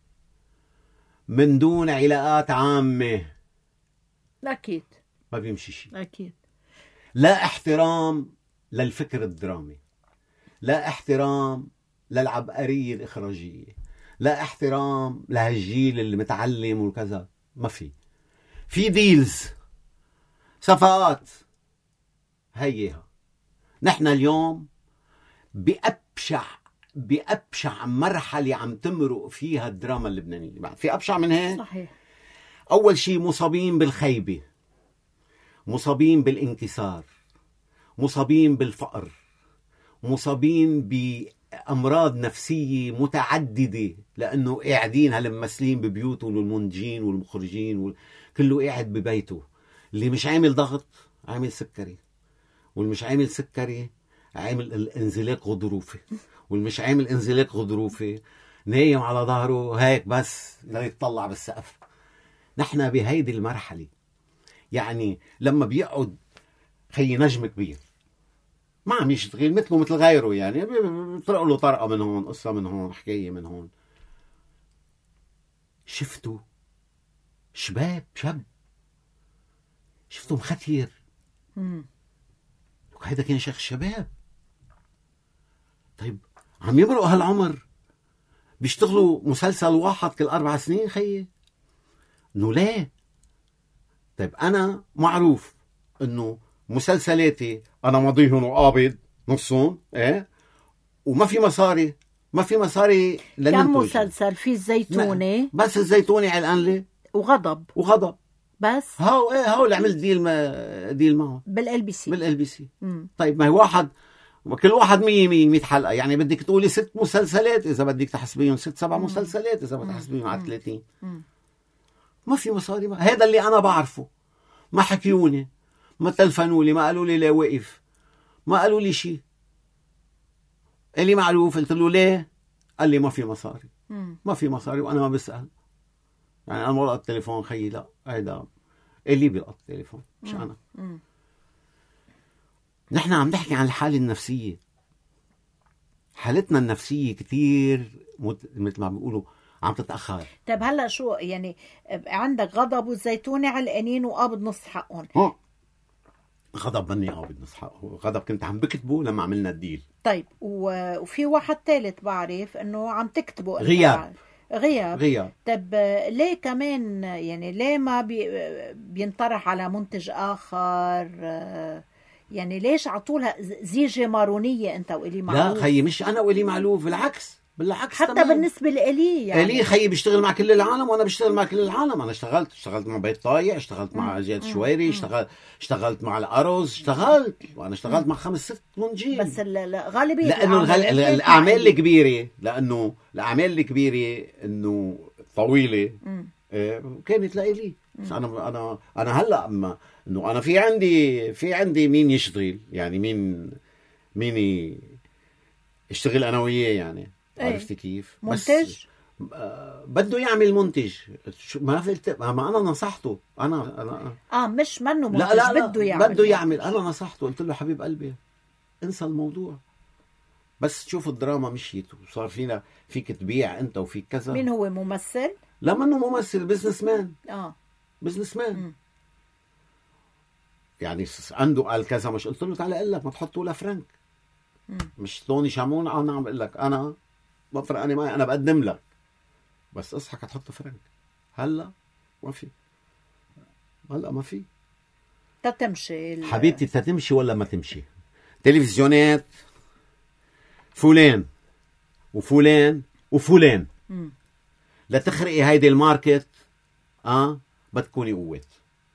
من دون علاقات عامة أكيد ما بيمشي شيء. أكيد. لا احترام للفكر الدرامي، لا احترام للعبقرية الإخراجية، لا احترام لهالجيل اللي متعلم وكذا. ما في ديلز، صفقات. هيها نحن اليوم بأبشع مرحلة عم تمرق فيها الدراما اللبنانية. بعد في أبشع من هيك؟ صحيح. أول شيء مصابين بالخيبة، مصابين بالانكسار، مصابين بالفقر، مصابين بأمراض نفسية متعددة، لأنه قاعدين هالممثلين ببيوتهم والمنتجين والمخرجين كله قاعد ببيته. اللي مش عامل ضغط عامل سكري، واللي مش عامل سكري عامل الانزلاق غضروفي، واللي مش عامل انزلاق غضروفي نايم على ظهره هيك بس يتطلع بالسقف. نحن بهيدي المرحلة، يعني لما بيقعد خي نجم كبير ما عم يشتغل مثله مثل غيره، يعني بيطرق له طرقة من هون، قصة من هون، حكاية من هون. شفتوا شاب شفتوا مختير، هيدا كان شيخ شباب. طيب عم يمرقوا هالعمر بيشتغلوا مسلسل واحد كل 4 سنين خيي، انه ليه؟ طيب انا معروف انه مسلسلاتي انا ماضيهم وقابض نصهم، وما في مصاري، ما في مصاري لننتج. كم مسلسل؟ في الزيتونة بس الزيتونة علقان لي وغضب بس هو اللي عملت ديل معه بالLBC. طيب ما هو واحد، كل واحد 100 حلقة، يعني بدك تقولي 6 مسلسلات إذا بدك تحسبيهم، 6-7 مسلسلات إذا بدك تحسبيهم على 30. ما في مصاري. هذا اللي أنا بعرفه. ما حكيوني، ما تلفنوا لي، ما قالوا لي لا وقف، ما قالوا لي شيء. اللي معروف قلت له ليه؟ قال لي ما في مصاري. ما في مصاري وأنا ما بسأل. يعني أنا بلقط التليفون خيي، لا هيدا اللي بيلقط التليفون مش أنا. نحن عم نحكي عن الحالة النفسية. حالتنا النفسية كتير مثل ما بيقولوا عم تتأخر. طيب هلا شو يعني عندك غضب والزيتونة علقانين وقابض نص حقهم؟ غضب مني قابض نص حقه، غضب كنت عم بكتبه لما عملنا الديل. طيب وفي واحد ثالث بعرف انه عم تكتبه غياب. طب ليه كمان يعني ليه ما بينطرح على منتج آخر؟ يعني ليش عطولها زيجة مارونية انت وإلي معلوف؟ لا خيي مش انا وإلي معلوف، بالعكس حتى تمام. بالنسبة لإلي يعني إلي خيي بيشتغل مع كل العالم وانا بشتغل مع كل العالم. انا اشتغلت مع بيت طايع، اشتغلت مع زياد شويري، اشتغلت مع الأرز، وانا اشتغلت مع 5-6 منتجين. بس غالبية لانه الاعمال الكبيرة، لانه الاعمال الكبيرة انه طويلة كانت لإلي. انا هلا انه انا في عندي مين يشتغل، يعني مين يشتغل انا وياه، يعني عرفتي كيف؟ منتج بده يعمل منتج. ما انا نصحته. انا مش منه منتج. لا بده يعمل. انا نصحته، قلت له حبيب قلبي انسى الموضوع، بس تشوف الدراما مشيت وصار فيك تبيع انت وفيك كذا. مين هو ممثل؟ لا منه ممثل، بزنس مان. يعني عنده قال كذا، مش قلت له تعالى اقول لك ما تحط ولا فرنك. مش توني شامون انا عم بقول لك انا ما فرقني معي، انا بقدم لك، بس اصحك تحط فرنك. هلا ما في، هلا ما في. تتمشي حبيبتي، تتمشي ولا ما تمشي. تلفزيونات فلان وفلان لتخرقي هيدي الماركت بتكوني قوات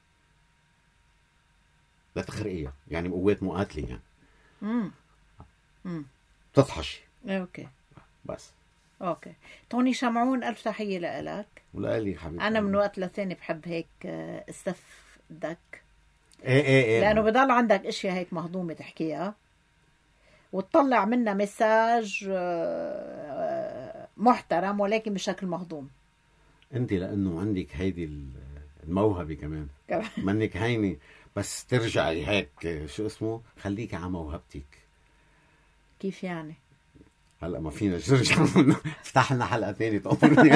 لتخرقيها، يعني قوات مقاتلة يعني. تطحشي. اوكي بس. اوكي توني شمعون، الف تحية لك. ولا لي حبيبي، انا من وقت لثاني بحب هيك استفدك. ايه لانه بضل عندك اشياء هيك مهضومة تحكيها وتطلع منها مساج محترم، ولكن بشكل مهضوم. انت لانه عندك هيدي الموهبة كمان منك هيني، بس ترجعي هيك شو اسمه، خليكي على موهبتك. كيف يعني؟ هلا ما فينا نرجع فتح لنا حلقة ثانية تقولي.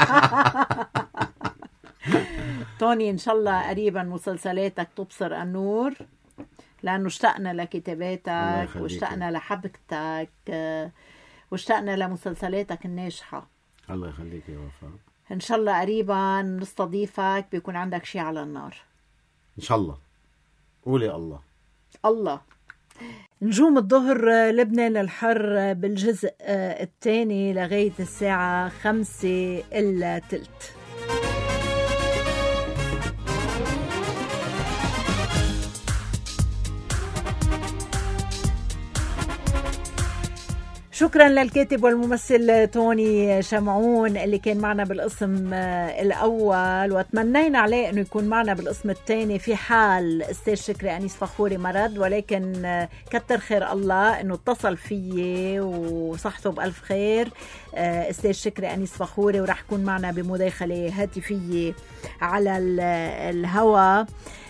توني ان شاء الله قريبا مسلسلاتك تبصر النور، لانه اشتقنا لكتاباتك واشتقنا لحبكتك واشتقنا لمسلسلاتك الناجحة. الله يخليك يا وفاء. ان شاء الله قريبا نستضيفك بيكون عندك شيء على النار ان شاء الله. قولي الله. نجوم الظهر لبنان الحر بالجزء الثاني لغاية الساعة 5:15. شكرا للكاتب والممثل توني شمعون اللي كان معنا بالقسم الأول، وتمنينا عليه أنه يكون معنا بالقسم الثاني في حال أستاذ شكري أنيس فخوري مرض، ولكن كتر خير الله أنه اتصل فيي وصحته بألف خير أستاذ شكري أنيس فخوري، ورح يكون معنا بمداخلة هاتفية على الهواء.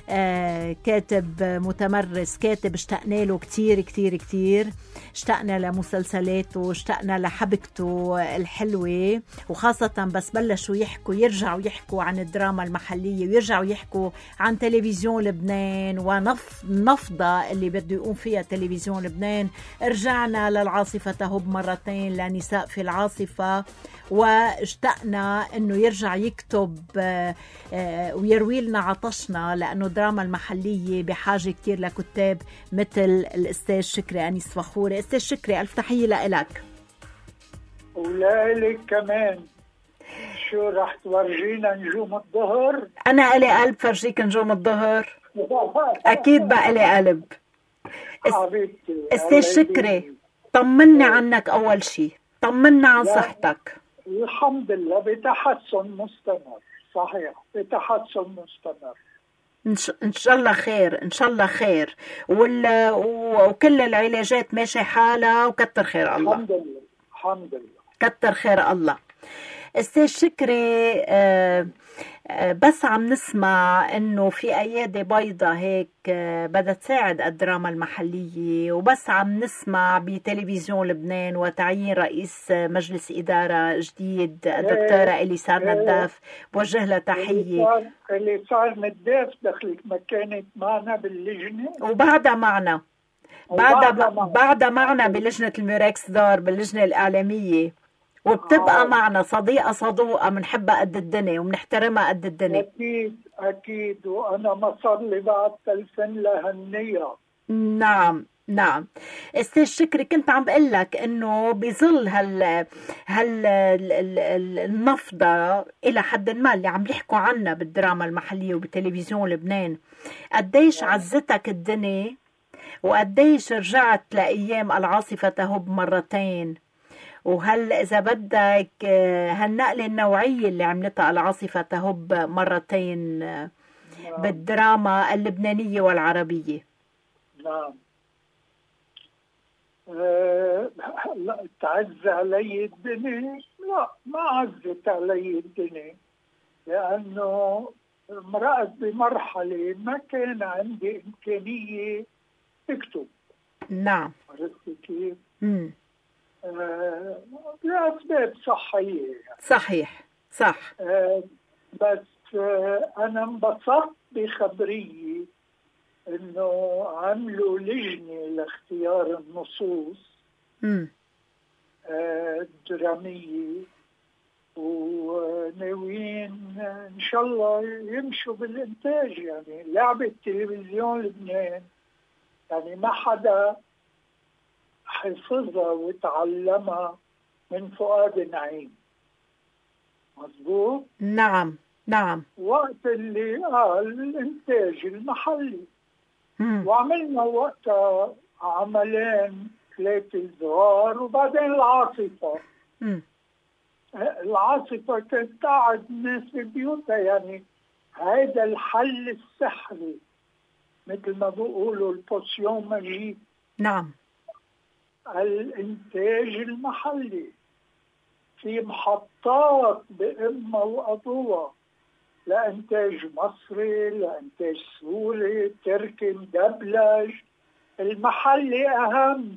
كاتب متمرس، كاتب اشتقنا له كتير كتير كتير، اشتقنا لمسلسلاته، اشتقنا لحبكته الحلوة، وخاصة بس بلشوا يرجعوا يحكوا عن الدراما المحلية، ويرجعوا يحكوا عن تلفزيون لبنان ونفضة اللي بده يقوم فيها تلفزيون لبنان. رجعنا للعاصفة تهب مرتين، لنساء في العاصفة، واشتقنا انه يرجع يكتب ويروي لنا عطشنا، لانه الدراما المحلية بحاجة كتير لكتاب مثل الأستاذ شكري أنيس فخوري. أستاذ شكري ألف تحية لإلك. ولإلك كمان. شو رح تورجينا نجوم الظهر؟ أنا إلي قلب فرجيك نجوم الظهر. أكيد بقى إلي قلب. حبيبتي أستاذ شكري طمني عنك، أول شي طمنا عن صحتك. الحمد لله بتحسن مستمر. صحيح بتحسن مستمر إن شاء الله خير، إن شاء الله خير، وكل العلاجات ماشي حالها، وكتر خير الله. الحمد لله الحمد لله، كتر خير الله. أستاذ شكري بس عم نسمع إنه في أيادي بيضة هيك بدها تساعد الدراما المحلية، وبس عم نسمع بتلفزيون لبنان وتعيين رئيس مجلس إدارة جديد الدكتورة إليسار نداف، بوجه لها تحية. إليسار نداف دخلت ما كانت معنا باللجنة، وبعدها معنا بعدها معنا بلجنة الميراكس دار، باللجنة الإعلامية، وبتبقى معنا صديقة صدوقة، منحبها قد الدنيا ومنحترمها قد الدنيا. أكيد أكيد، وأنا ما صار لي بعد تلفن لهالنية. نعم نعم. أستاذ شكري كنت عم بقلك إنه بظل النفضة إلى حد ما اللي عم يحكوا عنها بالدراما المحلية وبتلفزيون لبنان، قديش عزتك الدنيا، وقديش رجعت لأيام العاصفة تهب مرتين، وهل إذا بدك هالنقلة النوعية اللي عملتها العاصفة تهب مرتين بالدراما اللبنانية والعربية. نعم. لا تعز علي الدنيا، لا ما عزت علي الدنيا، لأنه مرقت بمرحلة ما كان عندي إمكانية اكتب. نعم. عرفت كيف؟ لأسباب صحية يعني. صحيح صح. بس أنا انبسطت بخبرية إنه عملوا لجنة لاختيار النصوص الدرامية، وناويين إن شاء الله يمشوا بالإنتاج. يعني لعبة تلفزيون لبنان يعني ما حدا حفظها وتعلمها من فؤاد نعيم، مظبوط؟ نعم نعم. وقت اللي الإنتاج المحلي، وعملنا وقتها عملين 3 صغار، وبعدين العاصفة. العاصفة كانت قاعد الناس ببيوتها، يعني هذا الحل السحري مثل ما بيقولوا البوسيون ماجيك. نعم. الإنتاج المحلي في محطات بإما وأضواء لإنتاج مصري، لإنتاج سوري، تركي، مدبلج. المحلي أهم.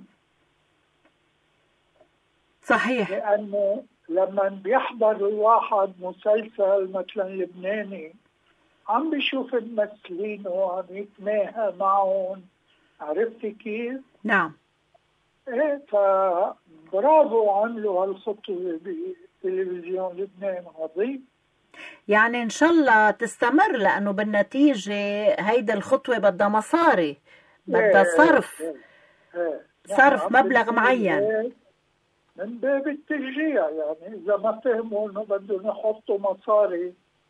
صحيح. لأنه لما بيحضر الواحد مسلسل مثلا لبناني عم بيشوف الممثلين وعم يتماهى معهم، عرفتي كيف؟ نعم. ايه، فبرافو عملوا هالخطوة بتلفزيون لبنان. عظيم. يعني إن شاء الله تستمر، لأنه بالنتيجة هيدا الخطوة بدها مصاري، بدها صرف. صرف مبلغ معين من باب التشجيع. يعني إذا ما فهموا إنه بدهم يحطوا مصاري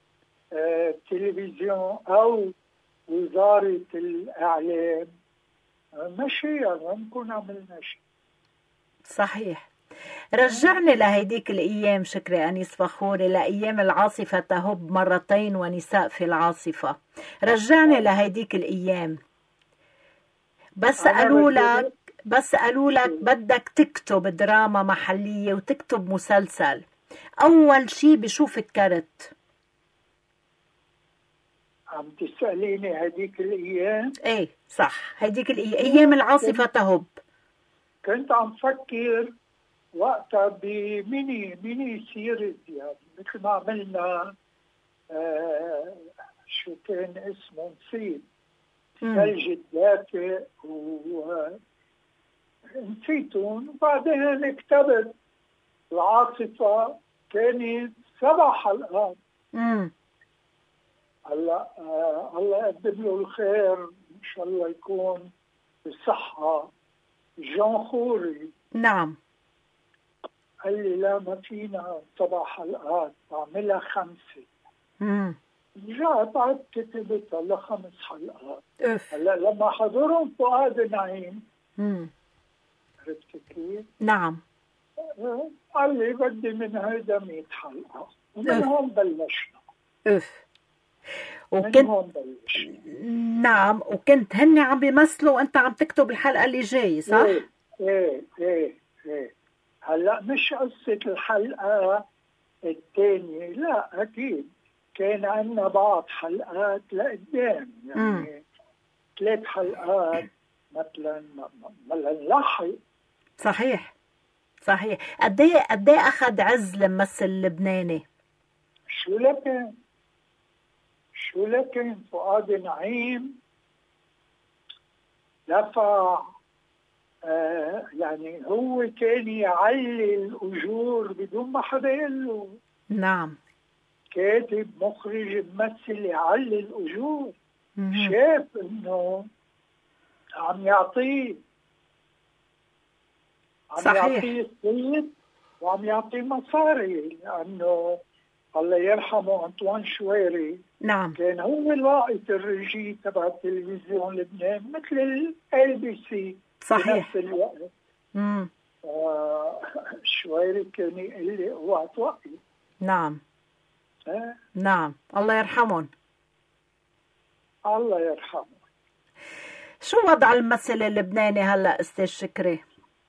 تلفزيون أو وزارة الإعلام، ماشي يعني نكون عملنا شيء. صحيح رجعني لهيديك الأيام شكري أنيس فخوري، لأيام العاصفة تهب مرتين ونساء في العاصفة. رجعني لهيديك الأيام. بس قالوا لك بدك تكتب دراما محلية وتكتب مسلسل، أول شي بشوف الكرت. عم تسأليني هديك الأيام؟ ايه صح، هديك أيام العاصفة تهب. كنت عم فكر وقتها بميني سيريز، يعني مثل ما عملنا شو كان اسمه نسيت، ثلج الدافئ ونسيتهم. وبعدين كتبت العاصفة، كانت 7 حلقات. هلا الله يقدم له الخير ان شاء الله، يكون بالصحة. جون خوري نعم قال لي لا ما فينا 7 حلقات، بعملها 5. رجعت بعد كتبتها ل5 حلقات. هلا لما حضرهم فؤاد نعيم، عرفت كيف؟ نعم. قال لي بدي من هيدا 100 حلقة، ومن هون بلشنا. وكنت نعم، وكنت هن عم بيمثلوا وانت عم تكتب الحلقة اللي جاي، صح؟ ايه. هلا مش قصة الحلقة الثانية، لا أكيد كان عندنا بعض حلقات لقدام، يعني 3 حلقات مثلا ما نلحق. صحيح. قد ايه أخذ عز الممثل اللبناني؟ شو لكن فؤاد نعيم دفع، يعني هو كان يعلي الأجور بدون ما حدا يقول له. نعم. كاتب مخرج ممثل يعلي الأجور. شاف إنه عم يعطيه السيد وعم يعطيه مصاري، لأنه الله يرحمه أنطوان شويري. نعم. كان هو الواقف الرجي تبع تلفزيون لبنان مثل LBC. صحيح. بنفس الوقت شويري كان يقول لي اوعى توقف. نعم. نعم، الله يرحمهم. الله يرحمه. شو وضع الممثل اللبناني هلا استاذ شكري؟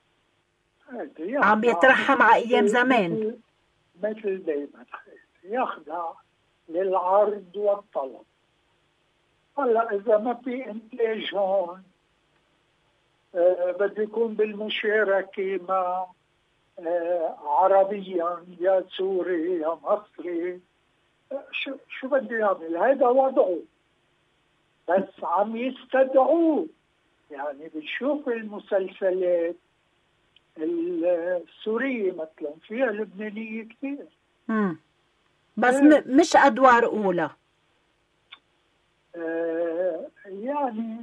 عم يترحم على ايام زمان مثل دايما، يخضع للعرض والطلب. هلا اذا ما في انتاج هون، بده يكون بالمشاركة مع عربيا، يا سوري يا مصري. شو بده يعمل؟ هذا وضعه، بس عم يستدعوه. يعني بنشوف المسلسلات السورية مثلا فيها لبنانية كثير. بس مش أدوار أولى. يعني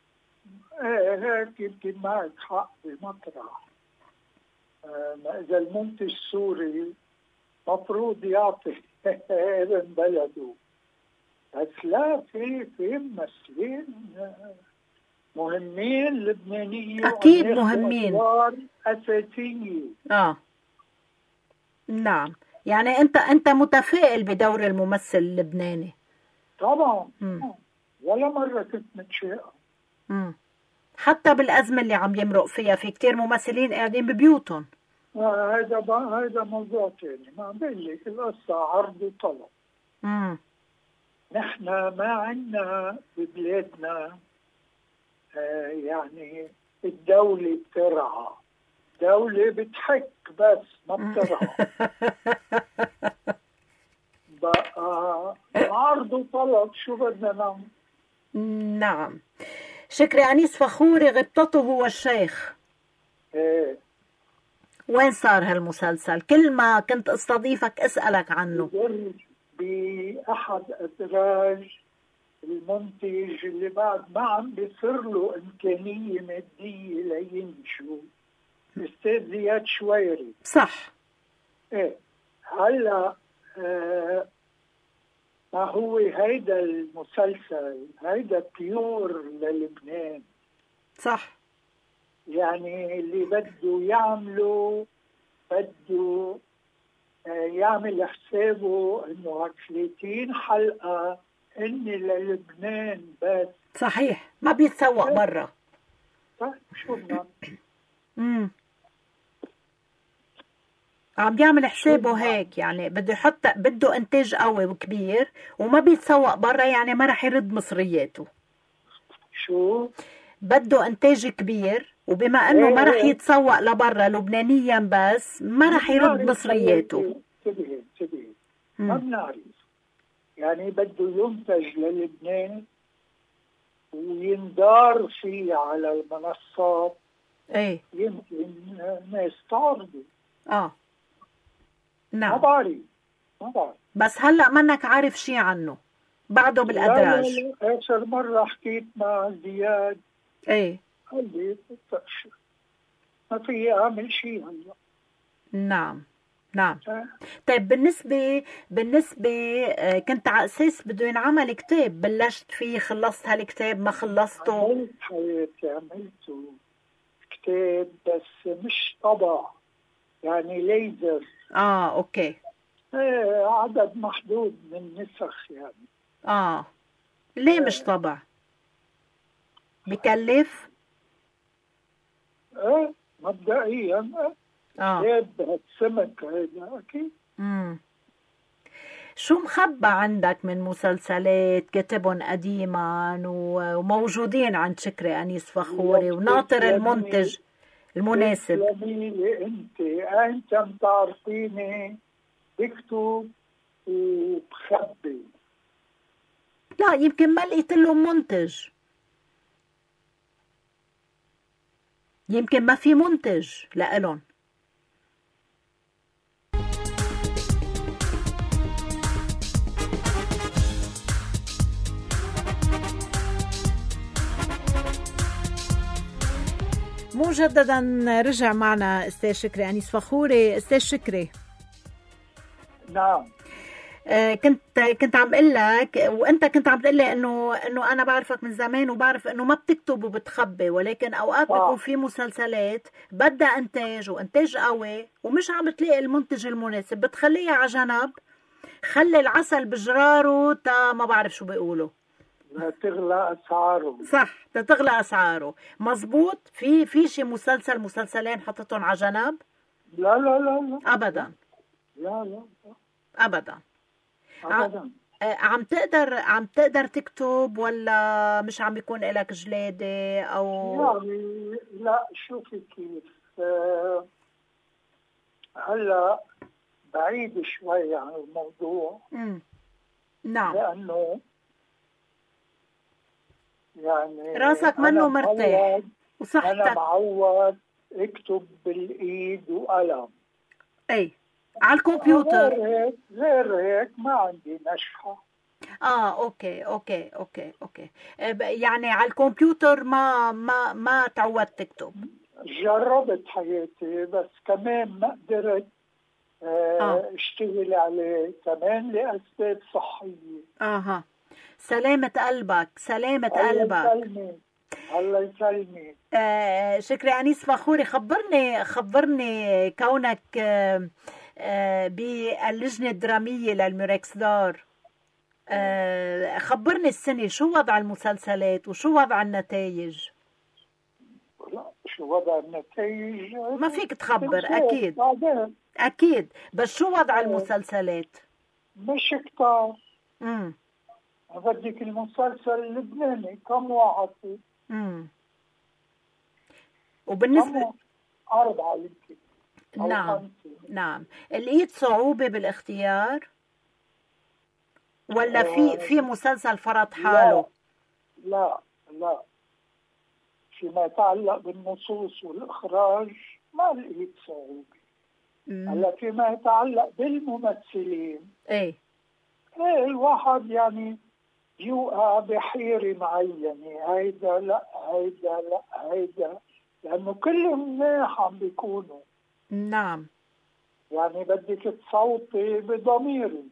هيك يمكن معك حق بمطرح. إذا المنتج السوري مفروض يعطي ابن بلده، بس لا، في ممثلين مهمين لبنانيين، أكيد مهمين، أدوار أساسية. نعم. يعني أنت متفائل بدور الممثل اللبناني؟ طبعا. ولا مرة كنت متشائم. حتى بالأزمة اللي عم يمرق فيها في كتير ممثلين قاعدين ببيوتهم. هذا موضوع تاني. ما بقول لك القصة عرض وطلب. نحن ما عندنا ببلادنا يعني الدولة بترعى، دولة بتحك بس ما بترعى. بقى عرض وطلب، شو بدنا نعمل؟ نعم. شكري أنيس فخوري، غبطته هو الشيخ. وين صار هالمسلسل؟ كل ما كنت استضيفك اسألك عنه. بأحد أدراج المنتج اللي بعد ما عم بيصير له إمكانية مادية لينشو، الأستاذ زياد شويري. صح. هلا ما هو هيدا المسلسل هيدا بيور للبنان. صح. يعني اللي بده يعمله بده يعمل حسابه انه هيك 30 حلقة هن للبنان بس. صحيح، ما بيتسوق برا. طيب شو بدنا؟ عم بيعمل حسابه هيك، يعني بده يحط، بده انتاج قوي وكبير وما بيتسوق برا، يعني ما رح يرد مصرياته. شو؟ بده انتاج كبير، وبما انه ما رح يتسوق لبرا لبنانيا بس، ما رح يرد مصرياته. انتبهي ما بنعرف، يعني بده ينتج للبنان ويندار فيه على المنصات. ايه يمكن ناس تعرضه. نعم. ما بعرف بس هلا منك عارف شي عنه، بعده بالادراج. لا اخر مرة حكيت مع زياد ايه قال لي ما في اعمل شيء هلا. نعم. طيب بالنسبة كنت على اساس بده ينعمل كتاب، بلشت فيه، خلصت هالكتاب ما خلصته؟ عملت حياتي، عملته كتاب بس مش طبع، يعني ليزر. اوكي. عدد محدود من نسخ يعني. ليه مش طبع؟ بكلف؟ مبدئيا كتاب هالسمك هذا اكيد. شو مخبى عندك من مسلسلات كتبهم قديما وموجودين عند شكري أنيس فخوري وناطر المنتج المناسب؟ انت متعرفيني بكتب وبخبي. لا يمكن ما لقيت لهم منتج، يمكن ما في منتج لإلهم. مجددا رجع معنا استاذ شكري أنيس فخوري. استاذ شكري، نعم. كنت عم اقول لك، وانت كنت عم تقول لي انه انا بعرفك من زمان وبعرف انه ما بتكتب وبتخبي، ولكن اوقات بيكون في مسلسلات بدها انتاج وانتاج قوي ومش عم تلاقي المنتج المناسب، بتخليها على جنب، خلي العسل بجراره تا ما بعرف شو بيقولوا، تغلى اسعاره. صح، تغلى اسعاره. مزبوط. في شي مسلسلين حطيتهم على جنب؟ لا لا لا لا ابدا. لا لا ابدا. عم تقدر تكتب ولا مش عم بيكون لك جلادة او يعني؟ لا شوفي كيف، هلا بعيد شوي عن الموضوع. نعم. لانه يعني راسك منه مرتاح وصحتك. انا معود اكتب بالايد وقلم. اي على الكمبيوتر غير هيك ما عندي نشحة. اوكي. يعني على الكمبيوتر ما تعودت تكتب؟ جربت حياتي بس كمان ما قدرت اشتغل عليه كمان لأسباب صحية. سلامة قلبك. الله يسلمك. شكري أنيس فخوري، خبرني كونك باللجنة الدرامية للميركس دار. خبرني السنة شو وضع المسلسلات وشو وضع النتائج؟ لا شو وضع النتائج ما فيك تخبر أكيد، بس شو وضع المسلسلات؟ مش كتار. بدك المسلسل اللبناني كم واحد فيه؟ وبالنسبة 4 يمكن. نعم. لقيت صعوبة بالاختيار ولا في مسلسل فرض حاله؟ لا فيما يتعلق بالنصوص والإخراج ما لقيت صعوبة. هلا فيما يتعلق بالممثلين الواحد يعني يوقع بحيرة معينة، هيدا لا لأنه كلهم منيح عم بيكونوا. نعم. يعني بدك تصوتي بضميري.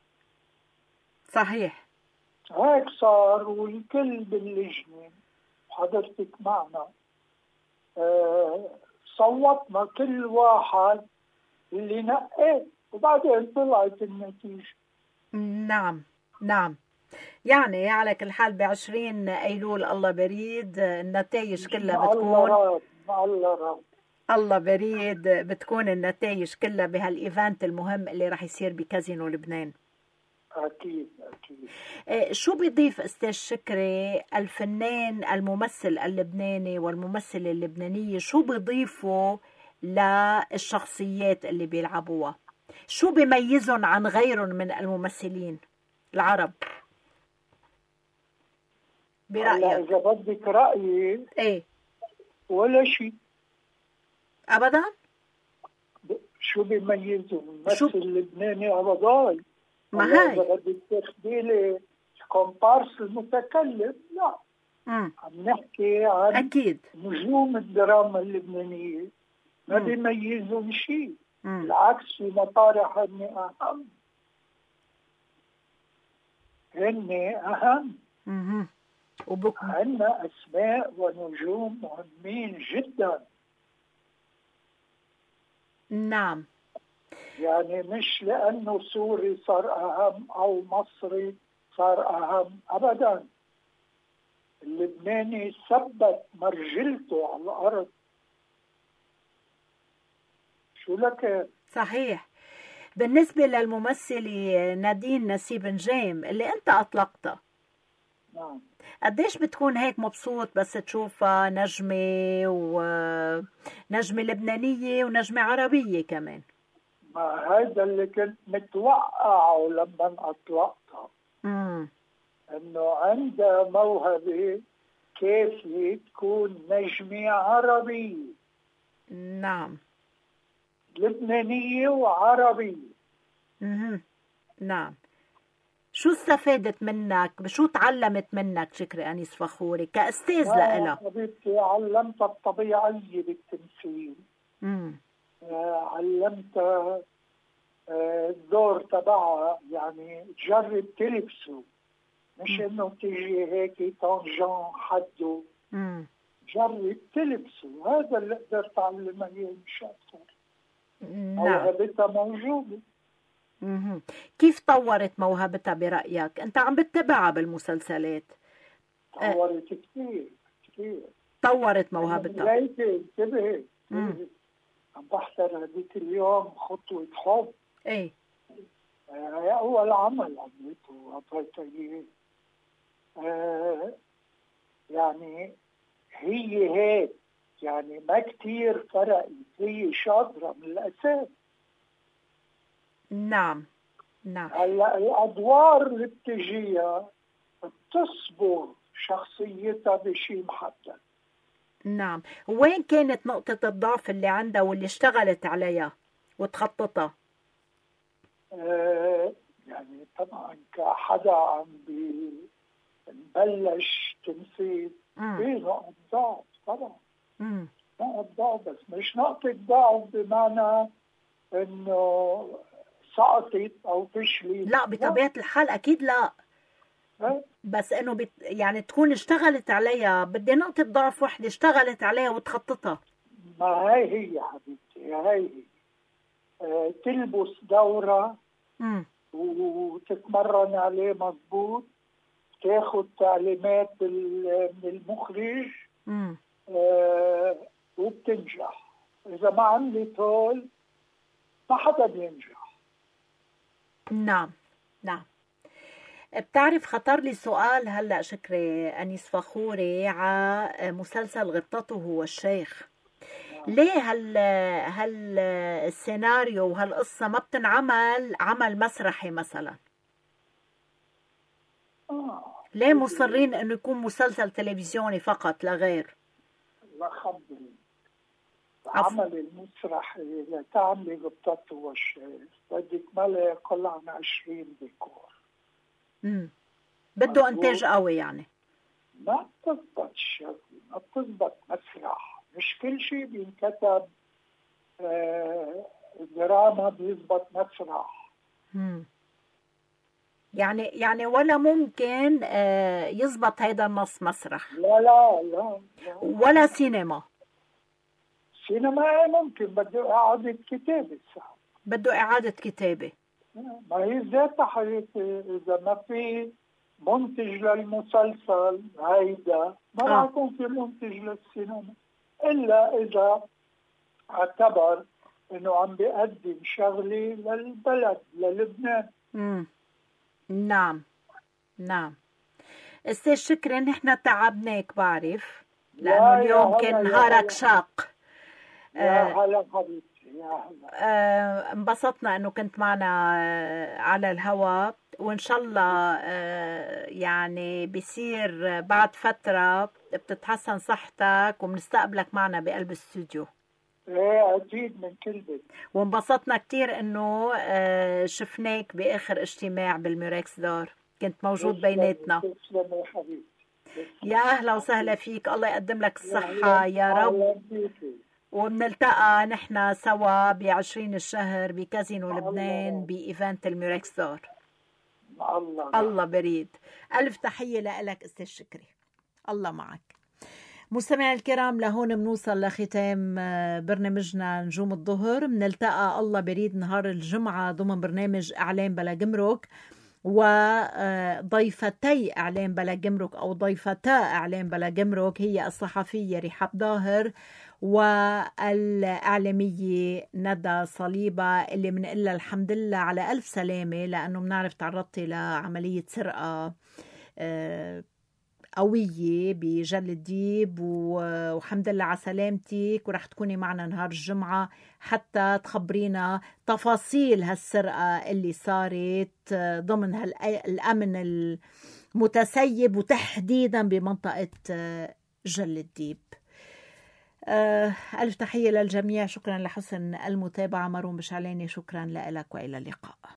صحيح. هيك صار، والكل باللجنة حضرتك معنا صوتنا كل واحد اللي نقاه، وبعدين طلعت النتيجة. نعم نعم. يعني على كل حال ب20 أيلول الله بريد النتائج كلها مع الله بتكون راد، مع الله راد. الله بريد بتكون النتائج كلها بهالايفنت المهم اللي راح يصير بكازينو لبنان. أكيد أكيد. شو بيضيف أستاذ شكري الفنان الممثل اللبناني والممثلة اللبنانية، شو بيضيفوا للشخصيات اللي بيلعبوها؟ شو بيميزهم عن غيرهم من الممثلين العرب هلا برأيك؟ إذا بدك رأيي، ايه ولا شيء أبدا. شو بيميزه شو؟ الممثل اللبناني أبدا؟ ما هلا هاي إذا بدك تاخدي لي كومبارس المتكلم، لا، عم نحكي عن أكيد. نجوم الدراما اللبنانية، ما مم. بيميزهم شيء، مم. بالعكس في مطارح هن أهم. مهم. عندنا أسماء ونجوم مهمين جدا، نعم يعني مش لأنه سوري صار أهم أو مصري صار أهم أبدا. اللبناني ثبت مرجلته على الأرض. شو لك؟ صحيح. بالنسبة للممثلة نادين نسيب نجيم اللي أنت أطلقتها، نعم. قديش بتكون هيك مبسوط بس تشوفها نجمة، ونجمة لبنانية ونجمة عربية كمان؟ ما هذا اللي كنت متوقعه لما أطلقتها، إنه عندها موهبة كافية تكون نجمة عربية. نعم. لبنانية وعربية. نعم. شو استفادت منك؟ شو تعلمت منك شكري أنيس فخوري كأستاذ لإلها؟ حبيبتي علمتها الطبيعية بالتمثيل. علمتها الدور تبعها، يعني تجرب تلبسه، مش انه تيجي هيك طنجان حده. جرب تلبسه، هذا اللي قدرت اعلمها اياه مش اكثر. موهبتها موجودة. كيف طورت موهبتها برأيك؟ أنت عم بتتابعها بالمسلسلات. طورت كثير كثير. طورت موهبتها. انتبهي عم بحضر هذيك اليوم خطوة حب. ايه. هي أول عمل عملته وعطيتها إياه. يعني هي هيك، يعني ما كتير فرقت، هي شاطرة من الأساس. نعم نعم. هلا الأدوار اللي بتجيها بتصبغ شخصيتها بشيء محدد. نعم. وين كانت نقطة الضعف اللي عندها واللي اشتغلت عليها وتخططها؟ يعني طبعا كحدا عم ببلش تمثيل في نقطة ضعف طبعا. نقطة ضعف، بس مش نقطة ضعف بمعنى انه سقطت او فشلت. لا بطبيعة الحال اكيد لا. بس انه يعني تكون اشتغلت عليها. بدي نقطة ضعف وحدة اشتغلت عليها وتخططها. ما هي حبيبتي، هي تلبس دورة وتتمرن عليه مضبوط، تاخد تعليمات من المخرج وبتنجح. إذا ما عملت هول ما حدا بينجح. نعم نعم. بتعرف خطر لي سؤال هلأ شكري أنيس فخوري على مسلسل غبطته والشيخ. ليه هل السيناريو وهالقصة ما بتنعمل عمل مسرحي مثلا؟ ليه مصرين انه يكون مسلسل تلفزيوني فقط لا غير؟ الله خبري، عمل المسرحي لتعملي غبطته والشيخ بدك ما لا يقل عن 20 ديكور. بده انتاج قوي يعني. ما بتزبط الشغل، ما بتزبط مسرح، مش كل شيء بينكتب دراما بيزبط مسرح. يعني ولا ممكن يزبط هيدا النص مسرح؟ لا لا لا, لا. ولا سينما؟ سينما ممكن، بده إعادة كتابة صح. بده إعادة كتابة. ما هي ذاتها حياتي، إذا ما في منتج للمسلسل هيدا ما راح يكون في منتج للسينما، إلا إذا اعتبر إنه عم بيقدم شغلة للبلد للبنان. نعم نعم. أستاذ شكرا، نحن تعبناك بعرف لأنه اليوم كان نهارك شاق. يا هلا حبيبتي، يا هلا. انبسطنا انه كنت معنا على الهواء، وان شاء الله يعني بيصير بعد فترة بتتحسن صحتك وبنستقبلك معنا بقلب الاستوديو. ايه اكيد من كل بيت. وانبسطنا كتير انه شفناك باخر اجتماع بالميركس دار، كنت موجود بيناتنا. تسلم يا حبيبتي. يا اهلا وسهلا فيك، الله يقدم لك الصحة يا رب. وبنلتقى نحن سوا ب20 الشهر بكازينو لبنان بإيفنت الميركس دار. الله بريد. ألف تحية لك أستاذ شكري، الله معك. مستمعي الكرام، لهون بنوصل لختام برنامجنا نجوم الظهر. بنلتقى الله بريد نهار الجمعة ضمن برنامج إعلام بلا جمرك، وضيفتي إعلام بلا جمرك أو ضيفتا إعلام بلا جمرك هي الصحفية رحاب ظاهر والإعلامية ندى صليبة، اللي بنقول لها الحمد لله على ألف سلامة، لأنه بنعرف تعرضتي لعملية سرقة قوية بجل الديب، والحمد لله على سلامتك، ورح تكوني معنا نهار الجمعة حتى تخبرينا تفاصيل هالسرقة اللي صارت ضمن الأمن المتسيب، وتحديدا بمنطقة جل الديب. ألف تحية للجميع، شكرا لحسن المتابعة. مارون بشعلاني، شكرا لك وإلى اللقاء.